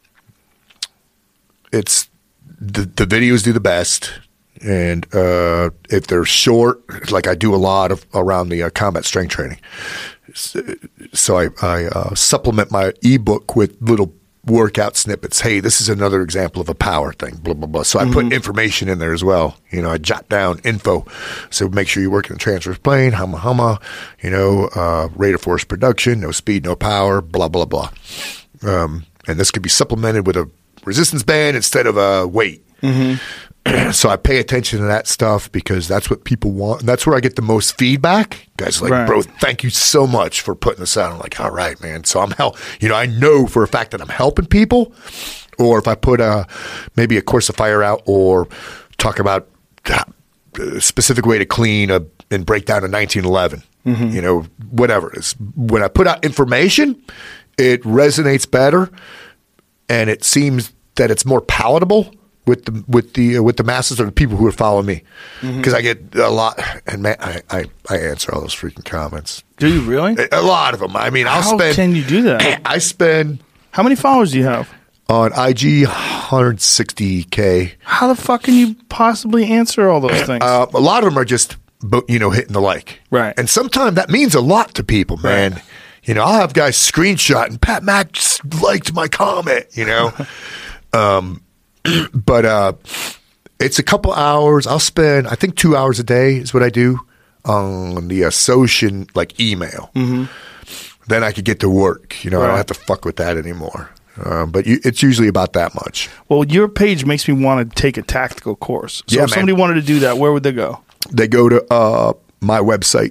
it's the the videos do the best. And uh, if they're short, like I do a lot of around the uh, combat strength training, so I, I uh, supplement my ebook with little workout snippets. Hey, this is another example of a power thing. Blah blah blah. So I mm-hmm. put information in there as well. You know, I jot down info. So make sure you work in the transverse plane, humma humma. You know, uh, rate of force production, no speed, no power. Blah blah blah. Um, and this could be supplemented with a resistance band instead of a weight.
Mm-hmm.
So I pay attention to that stuff because that's what people want. And that's where I get the most feedback. Guys are like,
right.
bro, thank you so much for putting this out. I'm like, all right, man. So I'm help. You know, I know for a fact that I'm helping people. Or if I put a maybe a course of fire out or talk about a specific way to clean a, and break down a nineteen eleven, mm-hmm. you know, whatever it is. When I put out information, it resonates better, and it seems that it's more palatable with the with the uh, with the masses or the people who are following me, because mm-hmm. I get a lot, and man, I, I, I answer all those freaking comments.
Do you really?
A, a lot of them. I mean, I'll
How
spend.
can you do that?
I spend.
How many followers do you have
on I G? one hundred sixty K.
How the fuck can you possibly answer all those things?
Uh, a lot of them are just, you know, hitting the like,
right?
And sometimes that means a lot to people, man. Right. You know, I'll have guys screenshot and Pat Mack just liked my comment. You know. um but uh, it's a couple hours. I'll spend, I think, two hours a day is what I do on the Asocian like email. Mm-hmm. Then I could get to work. You know, right. I don't have to fuck with that anymore. Um, but you, it's usually about that much.
Well, your page makes me want to take a tactical course. So
yeah,
if
man.
somebody wanted to do that, where would they go?
They go to uh, my website,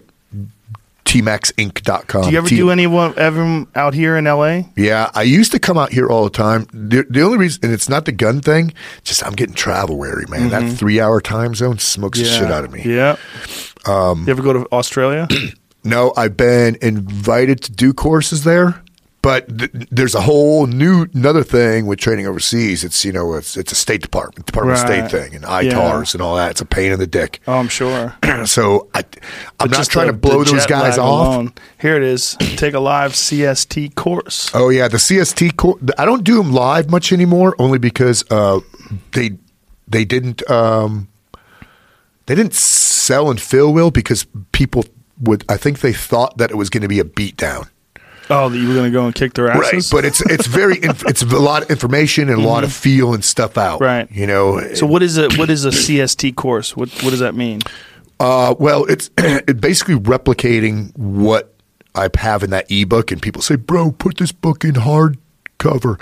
T max inc dot com.
Do you ever
T-
do anyone ever out here in L A?
Yeah, I used to come out here all the time. The, the only reason, and it's not the gun thing, just I'm getting travel weary, man. Mm-hmm. That three-hour time zone smokes
yeah.
the shit out of me.
Yeah. Um, you ever go to Australia?
No, I've been invited to do courses there. But th- there's a whole new another thing with training overseas. It's you know it's it's a State Department, Department
right.
of State thing, and I T A Rs yeah. and all that. It's a pain in the dick.
Oh, I'm sure.
So I, I'm
but
not trying
the,
to blow those guys off.
Alone. Here it is. Take a live C S T course.
Oh yeah, the C S T course. I don't do them live much anymore, only because uh, they they didn't um, they didn't sell and fill well because people would. I think they thought that it was going to be a beatdown.
Oh, that you were going to go and kick their asses?
Right, but it's it's very it's a lot of information and a mm-hmm. lot of feel and stuff out.
Right,
you know.
So what is a what is a C S T course? What what does that mean?
Uh, well, it's it basically replicating what I have in that ebook, and people say, "Bro, put this book in hardcover."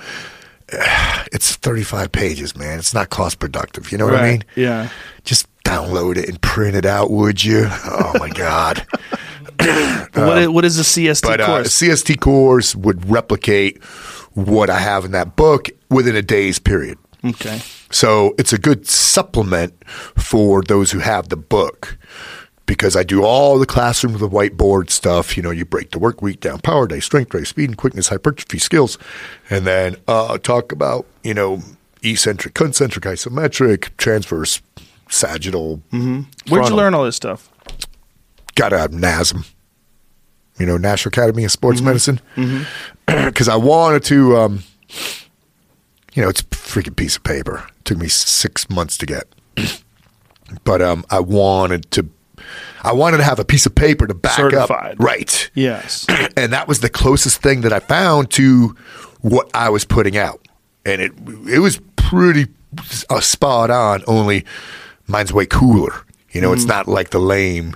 It's thirty-five pages, man. It's not cost productive. You know what
right.
I mean?
Yeah.
Just download it and print it out, would you? Oh my god.
what, is, what is a C S T
but,
course?
Uh, a C S T course would replicate what I have in that book within a day's period.
Okay.
So it's a good supplement for those who have the book because I do all the classroom with the whiteboard stuff. You know, you break the work week down, power day, strength day, speed and quickness, hypertrophy skills, and then uh, talk about, you know, eccentric, concentric, isometric, transverse, sagittal.
Mm-hmm. Where'd you learn all this stuff?
Got out of N A S M, you know, National Academy of Sports
mm-hmm.
Medicine, because mm-hmm. I wanted to, um, you know, it's a freaking piece of paper. It took me six months to get, but um, I wanted to, I wanted to have a piece of paper to back
Certified.
up, right?
Yes,
and that was the closest thing that I found to what I was putting out, and it it was pretty uh, spot on. Only mine's way cooler. You know, mm-hmm. it's not like the lame.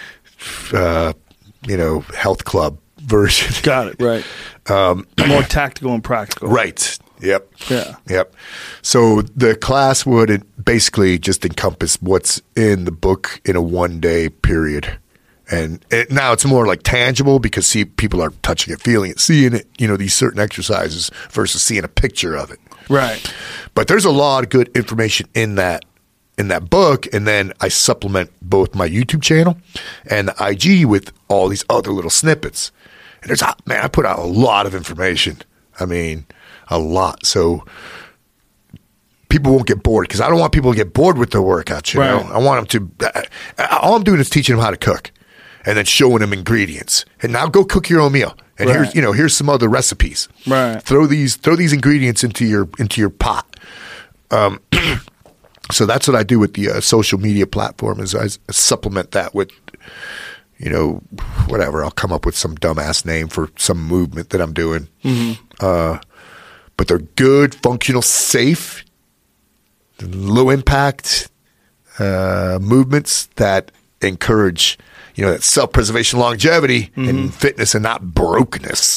Uh, you know, health club version.
Got it, right. Um, More tactical and practical.
Right. Yep.
Yeah.
Yep. So the class would basically just encompass what's in the book in a one-day period. And it, now it's more like tangible because see, people are touching it, feeling it, seeing it, you know, these certain exercises versus seeing a picture of it.
Right.
But there's a lot of good information in that in that book, and then I supplement both my YouTube channel and the I G with all these other little snippets. And there's, man, I put out a lot of information. I mean, a lot. So people won't get bored because I don't want people to get bored with their workouts. You
right.
know, I want them to. All I'm doing is teaching them how to cook, and then showing them ingredients. And now go cook your own meal. And
right.
here's, you know, here's some other recipes.
Right.
Throw these, throw these ingredients into your into your pot. Um. So that's what I do with the uh, social media platform is I supplement that with, you know, whatever. I'll come up with some dumbass name for some movement that I'm doing. Mm-hmm. Uh, but they're good, functional, safe, low impact uh, movements that encourage, you know, that self-preservation, longevity, mm-hmm. and fitness and not brokenness.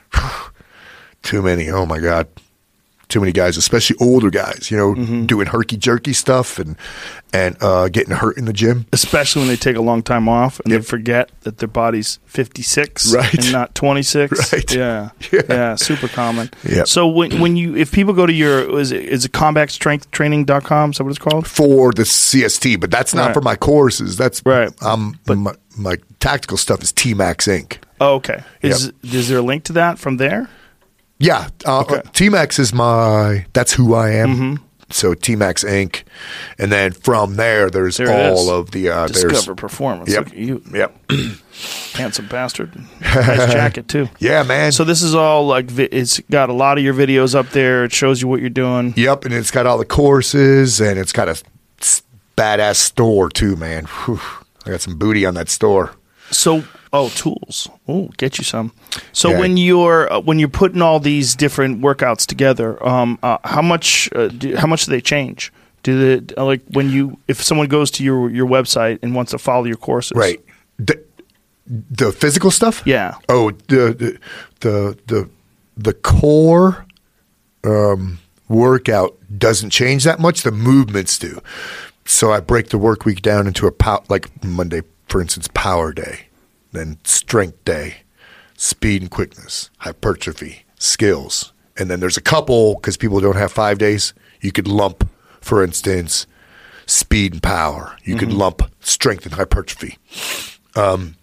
Too many. Oh, my God. Too many guys, especially older guys, you know, mm-hmm. doing herky-jerky stuff and and uh, getting hurt in the gym.
Especially when they take a long time off and yep. they forget that their body's fifty-six
right.
and not twenty-six.
Right.
Yeah.
Yeah.
Yeah. Super common.
Yep.
So when when you if people go to your is it is it combat strength training dot com? Is that what it's called?
For the C S T, but that's not right. for my courses. That's
right.
Um, but my, my tactical stuff is T max Inc.
Oh, okay. Is
yep.
is there a link to that from there?
Yeah, uh,
okay.
T max is my, that's who I am. Mm-hmm. So T max Inc. And then from there, there's
there
all of the... Uh,
Discover
there's,
Performance.
Yep.
Look at you.
Yep.
Handsome bastard. Nice jacket, too.
Yeah, man.
So this is all like, it's got a lot of your videos up there. It shows you what you're doing.
Yep, and it's got all the courses, and it's got a badass store, too, man. Whew. I got some booty on that store.
So Oh, tools. Oh, get you some. So
Yeah.
when you're uh, when you're putting all these different workouts together, um, uh, how much uh, do, how much do they change? Do they uh, like when you if someone goes to your your website and wants to follow your courses?
Right. The, the physical stuff?
Yeah.
Oh, the the the the, the core um, workout doesn't change that much. The movements do. So I break the work week down into a pow- like Monday, for instance, power day, then strength day, speed and quickness, hypertrophy, skills, and then there's a couple because people don't have five days. You could lump, for instance, speed and power. You mm-hmm. could lump strength and hypertrophy. Um,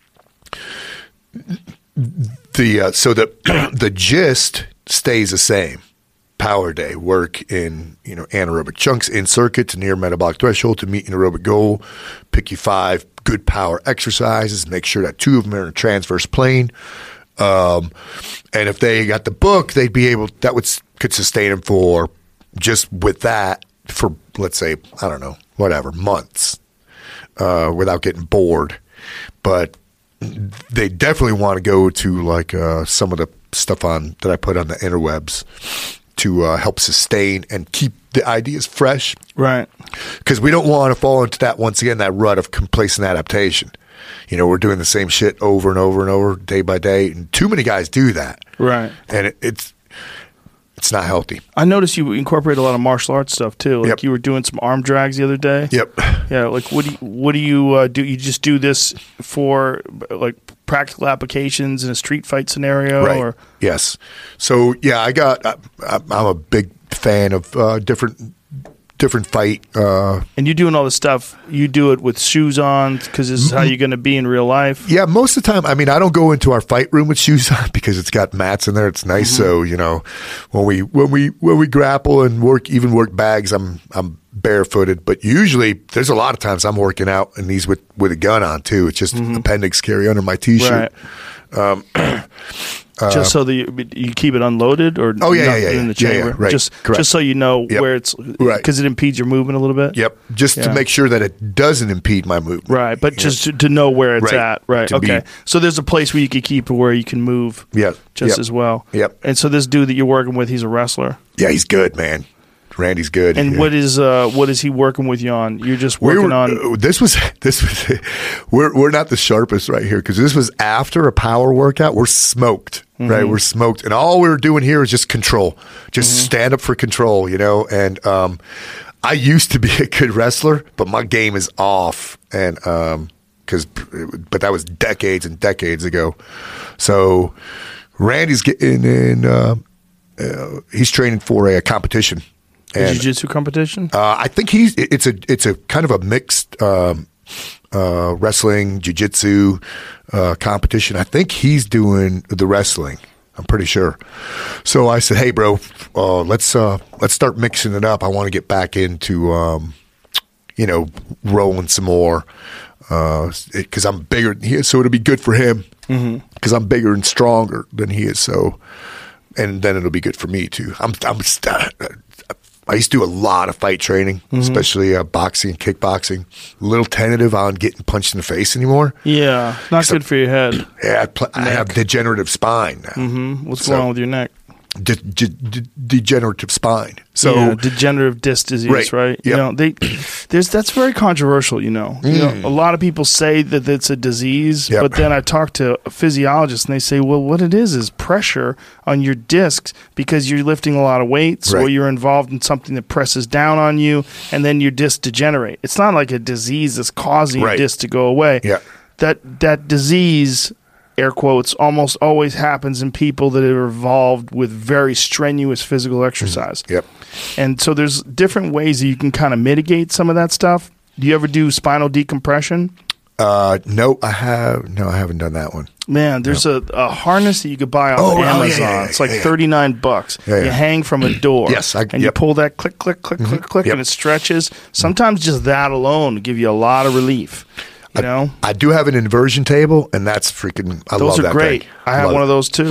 the uh, so the the gist stays the same. Power day, work in you know anaerobic chunks in circuit to near metabolic threshold to meet an aerobic goal. Pick you five good power exercises. Make sure that two of them are in a transverse plane. Um, and if they got the book, they'd be able that would could sustain them for just with that for let's say I don't know whatever months uh, without getting bored. But they definitely want to go to like uh, some of the stuff on that I put on the interwebs to uh, help sustain and keep the ideas fresh.
Right.
Because we don't want to fall into that, once again, that rut of complacent adaptation. You know, we're doing the same shit over and over and over, day by day. And too many guys do that.
Right.
And it, it's it's not healthy.
I noticed you incorporate a lot of martial arts stuff, too. Like
Yep.
you were doing some arm drags the other day.
Yep.
Yeah, like what do you, what do you uh, do? You just do this for like practical applications in a street fight scenario?
Right.
Or?
Yes. So, yeah, I got, I, I'm a big fan of uh, different different fight. Uh,
and you're doing all this stuff, you do it with shoes on because this is how you're going to be in real life?
Yeah, most of the time, I mean, I don't go into our fight room with shoes on because it's got mats in there. It's nice. Mm-hmm. So, you know, when we when we when we grapple and work, even work bags, I'm I'm barefooted. But usually, there's a lot of times I'm working out in these with, with a gun on too. It's just mm-hmm. appendix carry under my t-shirt.
Right.
Um,
Uh, just so that you, you keep it unloaded, or
oh yeah,
not
yeah, yeah,
in the chamber.
yeah, yeah, right,
just
correct.
just so you know
yep.
where it's
right
because it impedes your movement a little bit.
Yep, just
yeah.
to make sure that it doesn't impede my movement.
Right, but just to, to know where it's
right.
at. Right.
To
okay.
Be,
so there's a place where you can keep it where you can move.
Yeah.
Just
yep.
as well.
Yep.
And so this dude that you're working with, he's a wrestler.
Yeah, he's good, man. Randy's good.
And
yeah.
what is uh, what is he working with you on? You're just working
we were,
on.
Uh, this was this was. We're we're not the sharpest right here because this was after a power workout. We're smoked, mm-hmm. right? We're smoked, and all we were doing here is just control, just mm-hmm. stand up for control, you know. And um, I used to be a good wrestler, but my game is off, and um, because but that was decades and decades ago. So Randy's getting in. Uh, uh, he's training for a, a competition.
A jiu-jitsu competition?
Uh, I think he's. It's a. It's a kind of a mixed um, uh, wrestling jiu-jitsu uh, competition. I think he's doing the wrestling. I'm pretty sure. So I said, "Hey, bro, uh, let's uh, let's start mixing it up. I want to get back into, um, you know, rolling some more because uh, I'm bigger than he is. So it'll be good for him because mm-hmm. I'm bigger and stronger than he is. So, and then it'll be good for me too. I'm. I'm. St- I used to do a lot of fight training, mm-hmm. especially uh, boxing and kickboxing. A little tentative on getting punched in the face anymore.
Yeah, not good I, for your head.
Yeah, I, pl- I have degenerative spine now.
Mm-hmm. What's
so,
going on with your neck?
De- de- de- degenerative spine. So
yeah, degenerative disc disease, right? right?
Yep.
You know, they there's that's very controversial. You know, mm. you know, a lot of people say that it's a disease, yep. but then I talk to physiologists and they say, well, what it is is pressure on your discs because you're lifting a lot of weights right. or you're involved in something that presses down on you, and then your discs degenerate. It's not like a disease that's causing right. your disc to go away.
Yeah.
That that disease, air quotes, almost always happens in people that are involved with very strenuous physical exercise.
Mm-hmm. Yep.
And so there's different ways that you can kind of mitigate some of that stuff. Do you ever do spinal decompression?
Uh, no, I have. No, I haven't done that one.
Man, there's no. a, a harness that you could buy off
oh,
Amazon.
Oh, yeah, yeah, yeah,
it's like
yeah, yeah.
thirty-nine bucks.
Yeah, yeah.
You hang from a door.
Yes, I,
and
yep.
you pull that click, click, click, mm-hmm. click, click,
yep.
and it stretches. Sometimes just that alone will give you a lot of relief. You know,
I, I do have an inversion table, and that's freaking. I
those
love
are
that
great.
thing.
I have
love
one
it.
of those too.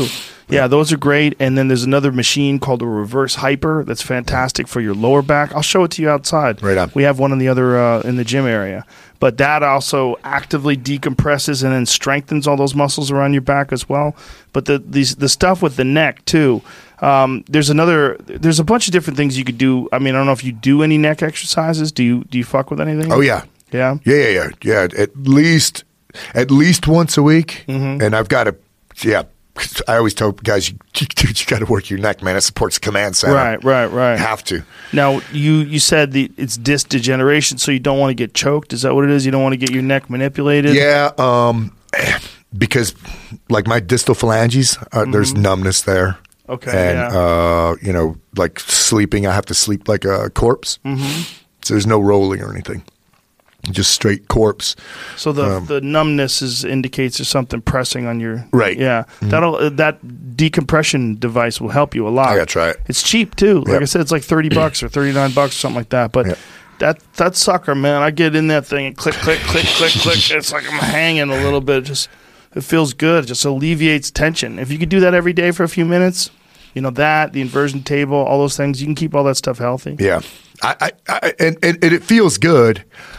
Yeah, those are great. And then there's another machine called a reverse hyper that's fantastic for your lower back. I'll show it to you outside.
Right on.
We have one in the other uh, in the gym area. But that also actively decompresses and then strengthens all those muscles around your back as well. But the these the stuff with the neck too. Um, there's another. There's a bunch of different things you could do. I mean, I don't know if you do any neck exercises. Do you do you fuck with anything?
Oh yeah,
yeah,
yeah, yeah, yeah. yeah. At least at least once a week,
mm-hmm.
and I've got to. Yeah, I always tell guys, you, you, you got to work your neck, man. It supports the command center.
Right, right, right.
Have to.
Now, you, you said the, it's disc degeneration, so you don't want to get choked. Is that what it is? You don't want to get your neck manipulated?
Yeah, um, because like my distal phalanges, uh, mm-hmm. there's numbness there.
Okay,
and,
yeah.
uh, you know, like sleeping, I have to sleep like a corpse.
Mm-hmm.
So there's no rolling or anything. Just straight corpse.
So the
um,
the numbness is indicates there's something pressing on your
right.
Yeah, mm-hmm. that'll uh, that decompression device will help you a lot.
I gotta try it.
It's cheap too. Like
yep.
I said, it's like thirty bucks or thirty nine bucks or something like that. But
yep.
that that sucker, man, I get in that thing and click click click click click. It's like I'm hanging a little bit. Just it feels good. It just alleviates tension. If you could do that every day for a few minutes, you know that the inversion table, all those things, you can keep all that stuff healthy.
Yeah, I, I, I and, and it feels good.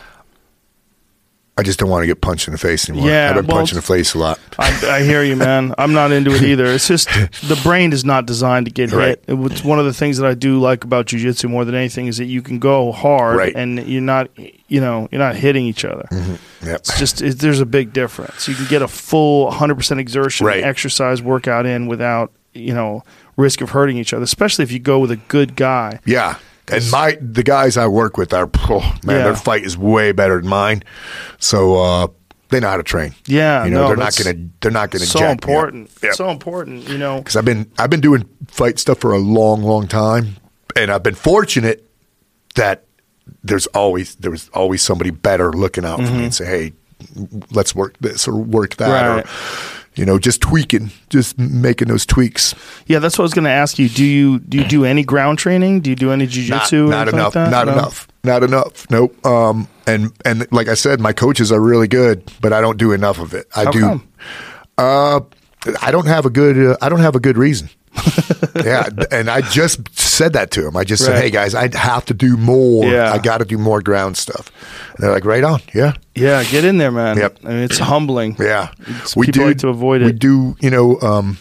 I just don't want to get punched in the face anymore.
Yeah,
I've been
well,
punched in the face a lot.
I, I hear you, man. I'm not into it either. It's just the brain is not designed to get
right.
hit. It's one of the things that I do like about jiu-jitsu more than anything is that you can go hard
right.
and you're not, you know, you're not hitting each other.
Mm-hmm. Yep.
It's just it, there's a big difference. You can get a full one hundred percent exertion
right.
exercise workout in without, you know, risk of hurting each other, especially if you go with a good guy.
Yeah. And my the guys I work with are, oh, man,
yeah.
their fight is way better than mine. So uh, they know how to train.
Yeah,
you know
no,
they're not gonna they're not gonna.
So
jack
important,
yep.
so important. You know,
because I've been I've been doing fight stuff for a long, long time, and I've been fortunate that there's always there was always somebody better looking out mm-hmm. for me and say, hey, let's work this or work that
right.
or. You know, just tweaking, just making those tweaks.
Yeah, that's what I was going to ask you. Do you do you do any ground training? Do you do any jiu-jitsu?
Not, not enough.
Like
not
no?
enough. Not enough. Nope. Um, and and like I said, my coaches are really good, but I don't do enough of it. I
How
do.
Come?
Uh, I don't have a good. Uh, I don't have a good reason. yeah, and I just said that to him. I just
right.
said, "Hey guys, I have to do more.
Yeah.
I got to do more ground stuff." And they're like, "Right on, yeah,
yeah, get in there, man."
Yep.
I mean, it's humbling.
Yeah,
it's,
we
people
do
like to avoid it.
We do, you know. Um,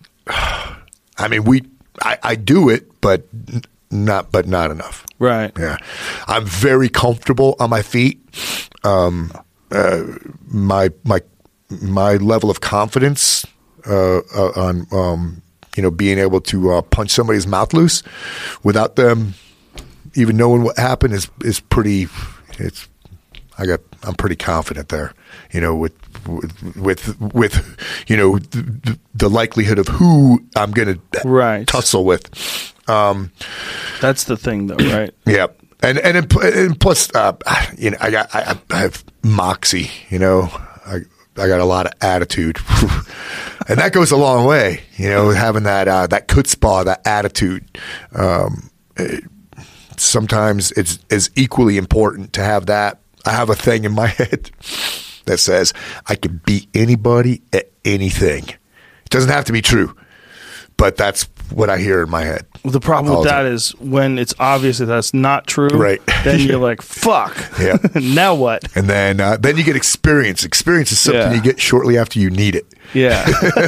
I mean, we. I, I do it, but not, but not enough.
Right.
Yeah, I'm very comfortable on my feet. Um, uh, my my my level of confidence. Uh, uh, on um, you know, being able to uh, punch somebody's mouth loose without them even knowing what happened is is pretty. It's I got I'm pretty confident there. You know, with with with, with you know the, the likelihood of who I'm going to
right.
tussle with. Um,
That's the thing, though, right?
Yeah. And and, it, and plus, uh, you know, I got I, I have moxie. You know, I I got a lot of attitude, and that goes a long way. You know, having that uh, that chutzpah, that attitude. Um, it, sometimes it's is equally important to have that. I have a thing in my head that says I can beat anybody at anything. It doesn't have to be true, but that's what I hear in my head.
Well, the problem with that is when it's obvious that that's not true,
right.
then you're like, fuck.
Yeah.
Now what?
And then uh, then you get experience. Experience is something
yeah.
you get shortly after you need it.
Yeah.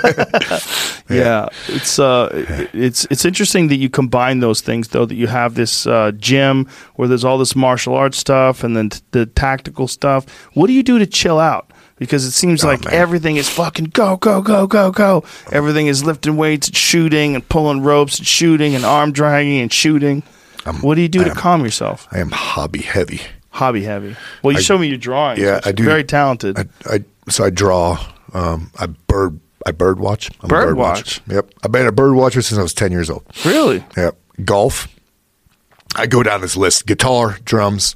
yeah. yeah. It's uh it's it's interesting that you combine those things though, that you have this uh, gym where there's all this martial arts stuff and then t- the tactical stuff. What do you do to chill out? Because it seems
oh,
like
man.
everything is fucking go, go, go, go, go. Everything is lifting weights and shooting and pulling ropes and shooting and arm dragging and shooting.
I'm,
what do you do
I
to
am,
calm yourself?
I am hobby heavy.
Hobby heavy. Well, you
I,
showed me your drawings.
Yeah, I do.
Very talented.
I, I so I draw. Um, I bird. I bird watch. I'm
bird,
a bird
watch.
Watcher. Yep. I've been a bird watcher since I was ten years old.
Really?
Yep. Golf. I go down this list: guitar, drums,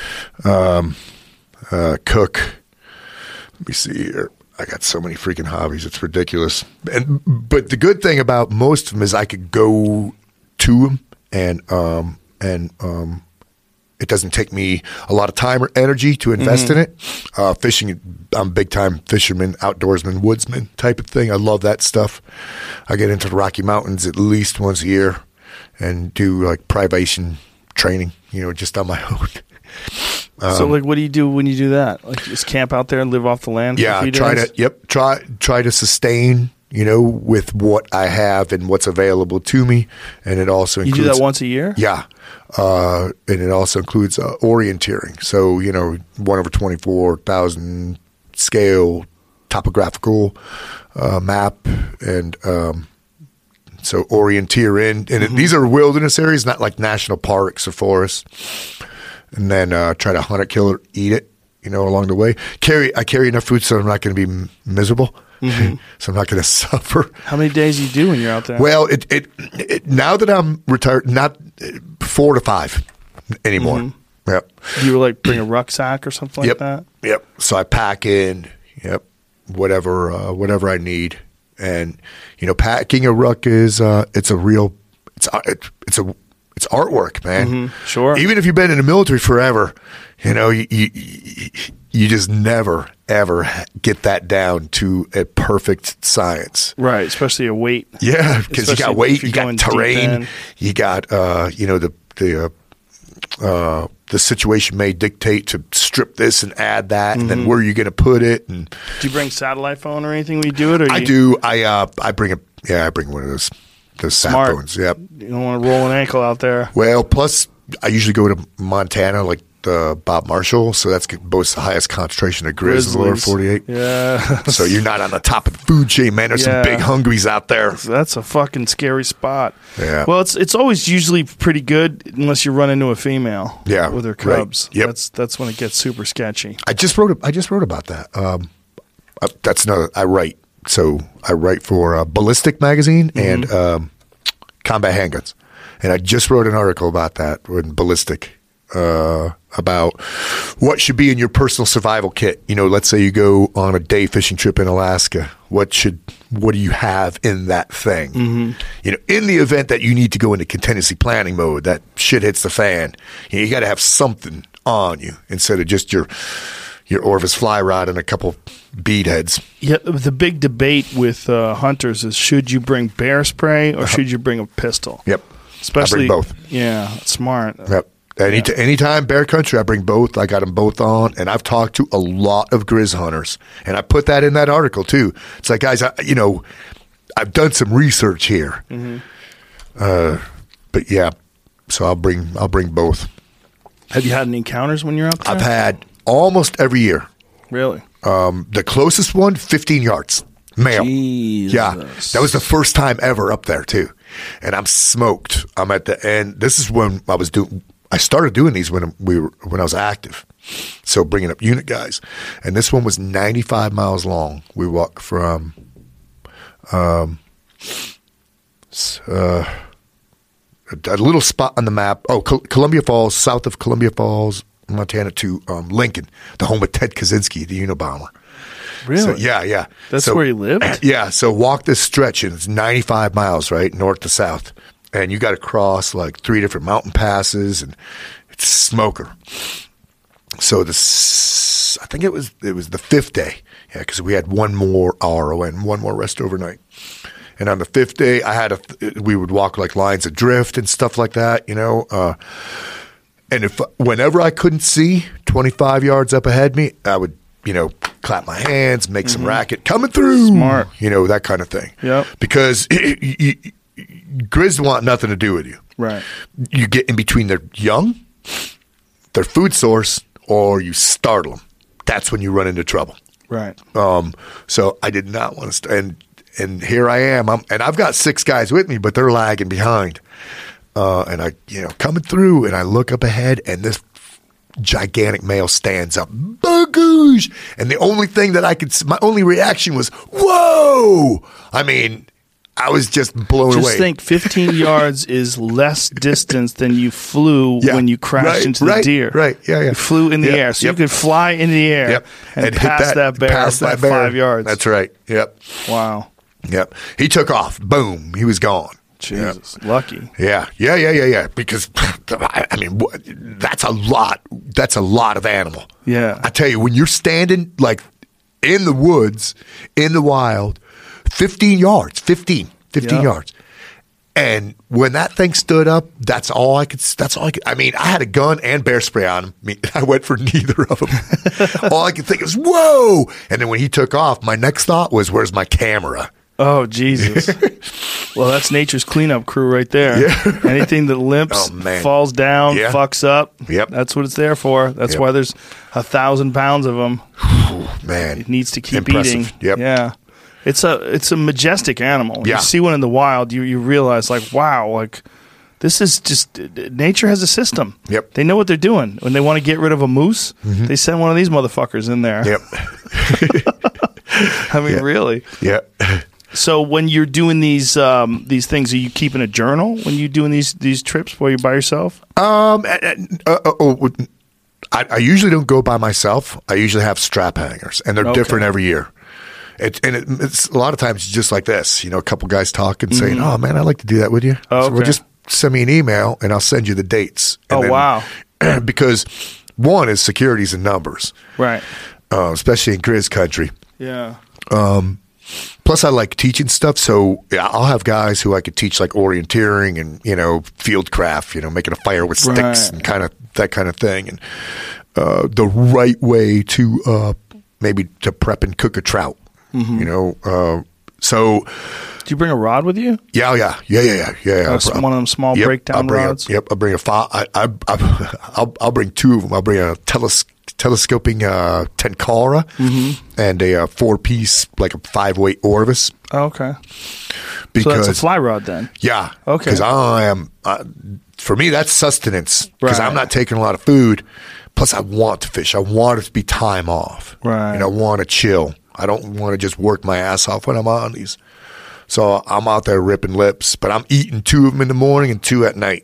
um, uh, cook. Let me see here. I got so many freaking hobbies. It's ridiculous. And but the good thing about most of them is I could go to them and um and um It doesn't take me a lot of time or energy to invest mm-hmm. in it. Uh, fishing, I'm a big-time fisherman, outdoorsman, woodsman type of thing. I love that stuff. I get into the Rocky Mountains at least once a year and do like privation training, you know, just on my own. Um,
so, like, what do you do when you do that? Like, just camp out there and live off the land?
Yeah,
for a few
try
days?
to. Yep, try try to sustain. You know, with what I have and what's available to me, and it also includes,
you do that once a year.
Yeah, uh, and it also includes uh, orienteering. So you know, one over twenty four thousand scale topographical uh, map, and um, so orienteer in. And mm-hmm. it, these are wilderness areas, not like national parks or forests. And then uh, try to hunt it, kill it, eat it. You know, along the way, carry I carry enough food so I'm not going to be m- miserable. Mm-hmm. So I'm not going to suffer.
How many days do you do when you're out there?
Well, it, it, it now that I'm retired, not four to five anymore. Mm-hmm. Yep.
Do you like bring a rucksack or something
yep.
like that?
Yep. So I pack in, yep, whatever, uh, whatever I need, and you know, packing a ruck is uh, it's a real, it's it, it's a it's artwork, man.
Mm-hmm. Sure.
Even if you've been in the military forever, you know, you. you, you You just never, ever get that down to a perfect science.
Right, especially a weight.
Yeah, because you got weight, you got terrain, you got, uh, you know, the the uh, uh, the situation may dictate to strip this and add that, mm-hmm. and then where are you going to put it? And
do you bring satellite phone or anything when you do it? Or
I
you...
do. I uh, I bring a yeah, I bring one of those those sat
Smart.
phones. Yep.
You don't want to roll an ankle out there.
Well, plus I usually go to Montana, like. Uh, Bob Marshall, so that's boasts the highest concentration of grizz in the lower forty-eight.
Yeah.
So you're not on the top of the food chain, man. There's
yeah.
some big hungries out there.
That's a fucking scary spot.
Yeah.
Well, it's it's always usually pretty good unless you run into a female.
Yeah.
With her cubs.
Right. Yep.
That's that's when it gets super sketchy.
I just wrote. I just wrote about that. Um, uh, that's another. I write. So I write for uh, Ballistic Magazine mm-hmm. and um, Combat Handguns, and I just wrote an article about that in Ballistic. Uh, about what should be in your personal survival kit. You know, let's say you go on a day fishing trip in Alaska. What should, what do you have in that thing? Mm-hmm. You know, in the event that you need to go into contingency planning mode, that shit hits the fan, you, know, you got to have something on you instead of just your your Orvis fly rod and a couple bead heads.
Yeah, the big debate with uh, hunters is should you bring bear spray or uh-huh. should you bring a pistol?
Yep.
Especially,
I bring both.
Yeah, smart.
Yep. Any yeah. anytime bear country, I bring both. I got them both on, and I've talked to a lot of grizz hunters, and I put that in that article too. It's like, guys, I, you know, I've done some research here, mm-hmm. uh, but yeah, so I'll bring I'll bring both.
Have you had any encounters when you're out there?
I've had almost every year.
Really?
Um, the closest one, fifteen yards, male.
Jesus.
Yeah, that was the first time ever up there too, and I'm smoked. I'm at the end. This is when I was doing. I started doing these when we were when I was active, so bringing up unit guys, and this one was ninety-five miles long. We walked from, um, uh, a, a little spot on the map. Oh, Col- Columbia Falls, south of Columbia Falls, Montana, to um, Lincoln, the home of Ted Kaczynski, the Unabomber.
Really?
So, yeah, yeah.
That's
so,
where he lived?
Yeah. So walk this stretch, and it's ninety-five miles, right, north to south. And you got to cross like three different mountain passes, and it's smoker. So this, I think it was it was the fifth day, yeah, because we had one more R O N, one more rest overnight. And on the fifth day, I had a we would walk like lines of drift and stuff like that, you know. Uh, and if whenever I couldn't see twenty-five yards up ahead of me, I would, you know, clap my hands, make mm-hmm. some racket, coming through,
smart,
you know, that kind of thing.
Yep.
Because it, it, it, grizz want nothing to do with you.
Right.
You get in between their young, their food source, or you startle them. That's when you run into trouble.
Right.
Um. So I did not want to. St- and and here I am. I'm, and I've got six guys with me, but they're lagging behind. Uh. And I, you know, coming through, and I look up ahead, and this gigantic male stands up. Bagoosh! And the only thing that I could, my only reaction was, "Whoa!" I mean. I was just blown
just
away.
Just think fifteen yards is less distance than you flew
yeah,
when you crashed
right,
into
right,
the deer.
Right, yeah, yeah.
You flew in the
yep,
air. So
yep.
you could fly in the air
yep.
and,
and
pass
that,
that bear
pass
by
that bear.
five yards.
That's right. Yep.
Wow.
Yep. He took off. Boom. He was gone.
Jesus, yeah. Lucky.
Yeah, yeah, yeah, yeah, yeah. Because I mean, that's a lot. That's a lot of animal.
Yeah.
I tell you, when you're standing like in the woods, in the wild, fifteen yards, fifteen, fifteen yep. yards. And when that thing stood up, that's all I could. That's all I could. I mean, I had a gun and bear spray on him. I mean, I went for neither of them. All I could think was, "Whoa!" And then when he took off, my next thought was, "Where's my camera?"
Oh, Jesus. Well, that's nature's cleanup crew right there. Yeah. Anything that limps, oh, falls down, yeah. fucks up,
yep.
that's what it's there for. That's
yep.
why there's a thousand pounds of them.
Man.
It needs to keep
Impressive.
eating.
Yep.
Yeah. It's a it's a majestic animal. When
yeah.
you see one in the wild, you, you realize, like, wow, like, this is just, nature has a system.
Yep.
They know what they're doing. When they want to get rid of a moose, mm-hmm. they send one of these motherfuckers in there.
Yep.
I mean,
yeah.
really.
Yep.
So when you're doing these um, these things, are you keeping a journal when you're doing these these trips while you're by yourself?
Um, uh, uh, oh, I, I usually don't go by myself. I usually have strap hangers, and they're okay. different every year. It, and it, it's a lot of times just like this, you know, a couple guys talking, mm-hmm. saying, "Oh man, I'd like to do that with you."
Oh, okay.
So well, just send me an email, and I'll send you the dates. And
oh
then,
wow!
Because one is securities and numbers,
right?
Uh, especially in Grizz country.
Yeah.
Um. Plus, I like teaching stuff, so I'll have guys who I could teach like orienteering and, you know, field craft, you know, making a fire with sticks right. and kind of that kind of thing, and uh, the right way to uh, maybe to prep and cook a trout, mm-hmm. you know. Uh, so,
do you bring a rod with you?
Yeah, yeah, yeah, yeah, yeah. yeah.
Uh, one of them small
yep,
breakdown
I'll bring
rods.
A, yep, I'll bring a five. I, I, I, I'll, I'll bring two of them. I'll bring a teles- telescoping uh, Tenkara
mm-hmm.
and a uh, four-piece, like a five-weight Orvis.
Oh, okay.
Because,
so that's a fly rod then?
Yeah.
Okay.
Because I am, uh, for me, that's sustenance. Because
right.
I'm not taking a lot of food. Plus, I want to fish. I want it to be time off.
Right.
And I want to chill. I don't want to just work my ass off when I'm on these. So I'm out there ripping lips, but I'm eating two of them in the morning and two at night.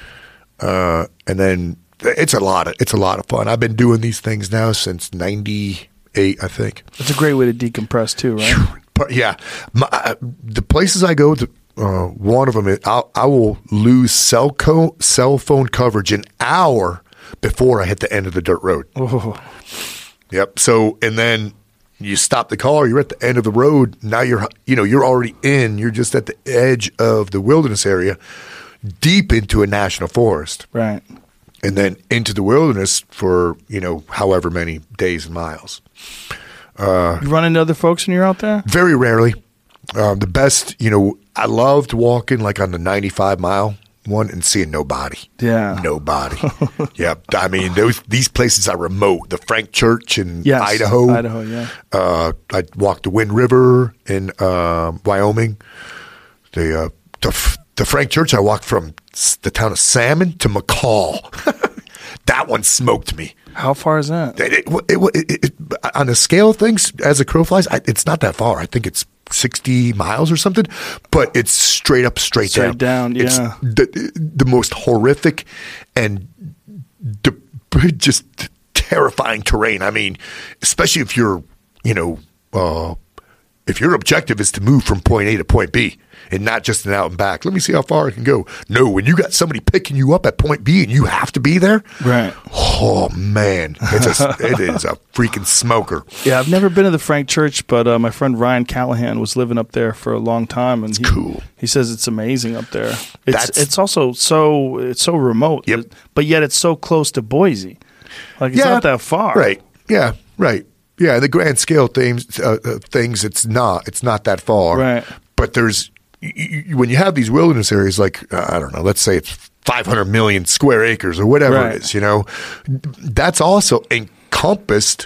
Uh, and then it's a lot of it's a lot of fun. I've been doing these things now since ninety-eight, I think.
It's a great way to decompress too, right?
Yeah, My, the places I go to, uh, one of them is I'll, I will lose cell co- cell phone coverage an hour before I hit the end of the dirt road.
Oh.
Yep. So and then you stop the car. You're at the end of the road. Now you're you know you're already in. You're just at the edge of the wilderness area, deep into a national forest.
Right.
And then into the wilderness for, you know, however many days and miles. Uh,
you run into other folks when you're out there?
Very rarely. Um, the best, you know, I loved walking like on the ninety-five mile one and seeing nobody.
Yeah.
Nobody. Yeah. I mean, those these places are remote. The Frank Church in
yes,
Idaho.
Idaho, yeah.
Uh, I walked the Wind River in uh, Wyoming. The, uh, the the Frank Church, I walked from the town of Salmon to McCall. That one smoked me.
How far is that?
It, it, it, it, on the scale of things, as a crow flies, I, it's not that far. I think it's sixty miles or something, but it's straight up, straight,
straight down.
down.
Yeah,
it's the, the most horrific and de- just terrifying terrain. I mean, especially if you're, you know, uh, if your objective is to move from point A to point B and not just an out and back, let me see how far I can go. No, when you got somebody picking you up at point B and you have to be there,
right?
Oh man, it's a, it is a freaking smoker.
Yeah, I've never been to the Frank Church, but uh, my friend Ryan Callahan was living up there for a long time, and
it's
he,
cool.
He says it's amazing up there. It's
That's,
it's also so it's so remote,
yep.
but yet it's so close to Boise. Like it's
yeah,
not that far,
right? Yeah, right. Yeah, the grand scale things, uh, uh, things it's not, it's not that far,
right?
But there's y- y- when you have these wilderness areas, like uh, I don't know, let's say it's five hundred million square acres or whatever
right.
it is, you know, that's also encompassed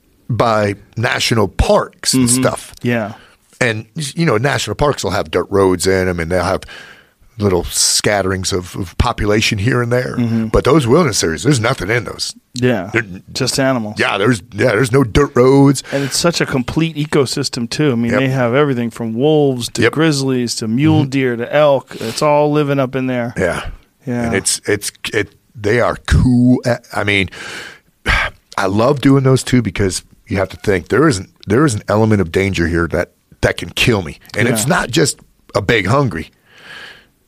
by national parks and
mm-hmm.
stuff.
Yeah,
and you know, national parks will have dirt roads in them, and they'll have little scatterings of, of population here and there.
Mm-hmm.
But those wilderness areas, there's nothing in those.
Yeah, They're, just animals.
Yeah, there's yeah, there's no dirt roads.
And it's such a complete ecosystem, too. I mean,
yep.
they have everything from wolves to
yep.
grizzlies to mule mm-hmm. deer to elk. It's all living up in there.
Yeah.
Yeah.
And it's, it's, it, they are cool. I mean, I love doing those too because you have to think there isn't, there is an element of danger here that, that can kill me. And
yeah.
it's not just a big hungry.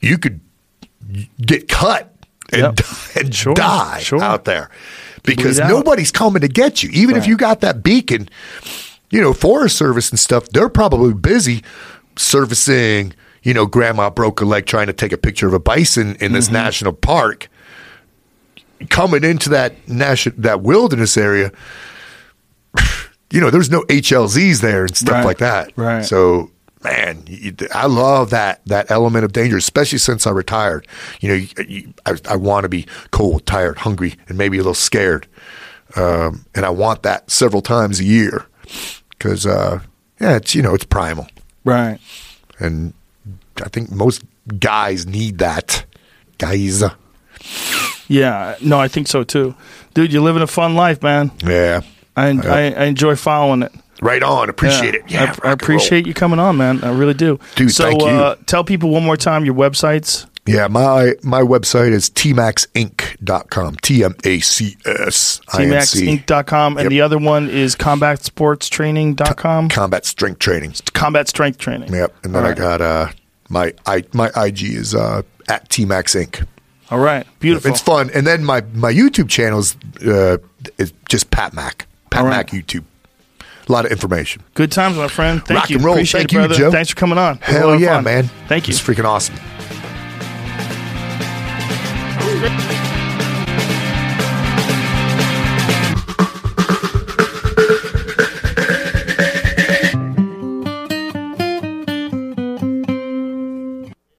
you could get cut and,
Yep.
and
Sure,
die
sure.
out there because
Bleed out.
nobody's coming to get you. Even if
Right.
you got that beacon, you know, Forest Service and stuff, they're probably busy servicing, you know, grandma broke a leg trying to take a picture of a bison in this
Mm-hmm.
national park. Coming into that national, that wilderness area, you know, there's no H L Zs there and stuff
Right.
like that.
Right.
So, man, you, I love that that element of danger, especially since I retired. You know, you, you, I, I want to be cold, tired, hungry, and maybe a little scared, um, and I want that several times a year because, uh, yeah, it's you know, it's primal,
Right.
and I think most guys need that. Guys,
Yeah. No, I think so too, dude. You're living a fun life, man.
yeah,
I I, I enjoy following it.
right on. Appreciate it. Yeah,
I,
rock
I
and
appreciate
roll.
you coming on, man. I really do.
Dude,
so,
thank you.
Uh, tell people one more time your websites.
Yeah, my my website is t max inc dot com. T M A C S I
T
N
max
C.
inc dot com. And
Yep.
the other one is combat sports training dot com.
Combat Strength Training.
Combat Strength Training.
Yep. And then
All
I
right.
got uh my I my I G is uh at T Max Inc.
All right. Beautiful.
It's fun. And then my my YouTube channel is uh is just Pat Mac. Pat
All right.
Mac YouTube. A lot of information.
Good times, my friend. Thank
Rock
you.
and roll.
Appreciate
Thank
it,
you,
brother.
Joe.
Thanks for coming on. It was a lot
Hell
of
yeah,
fun.
man.
Thank you.
It's freaking awesome.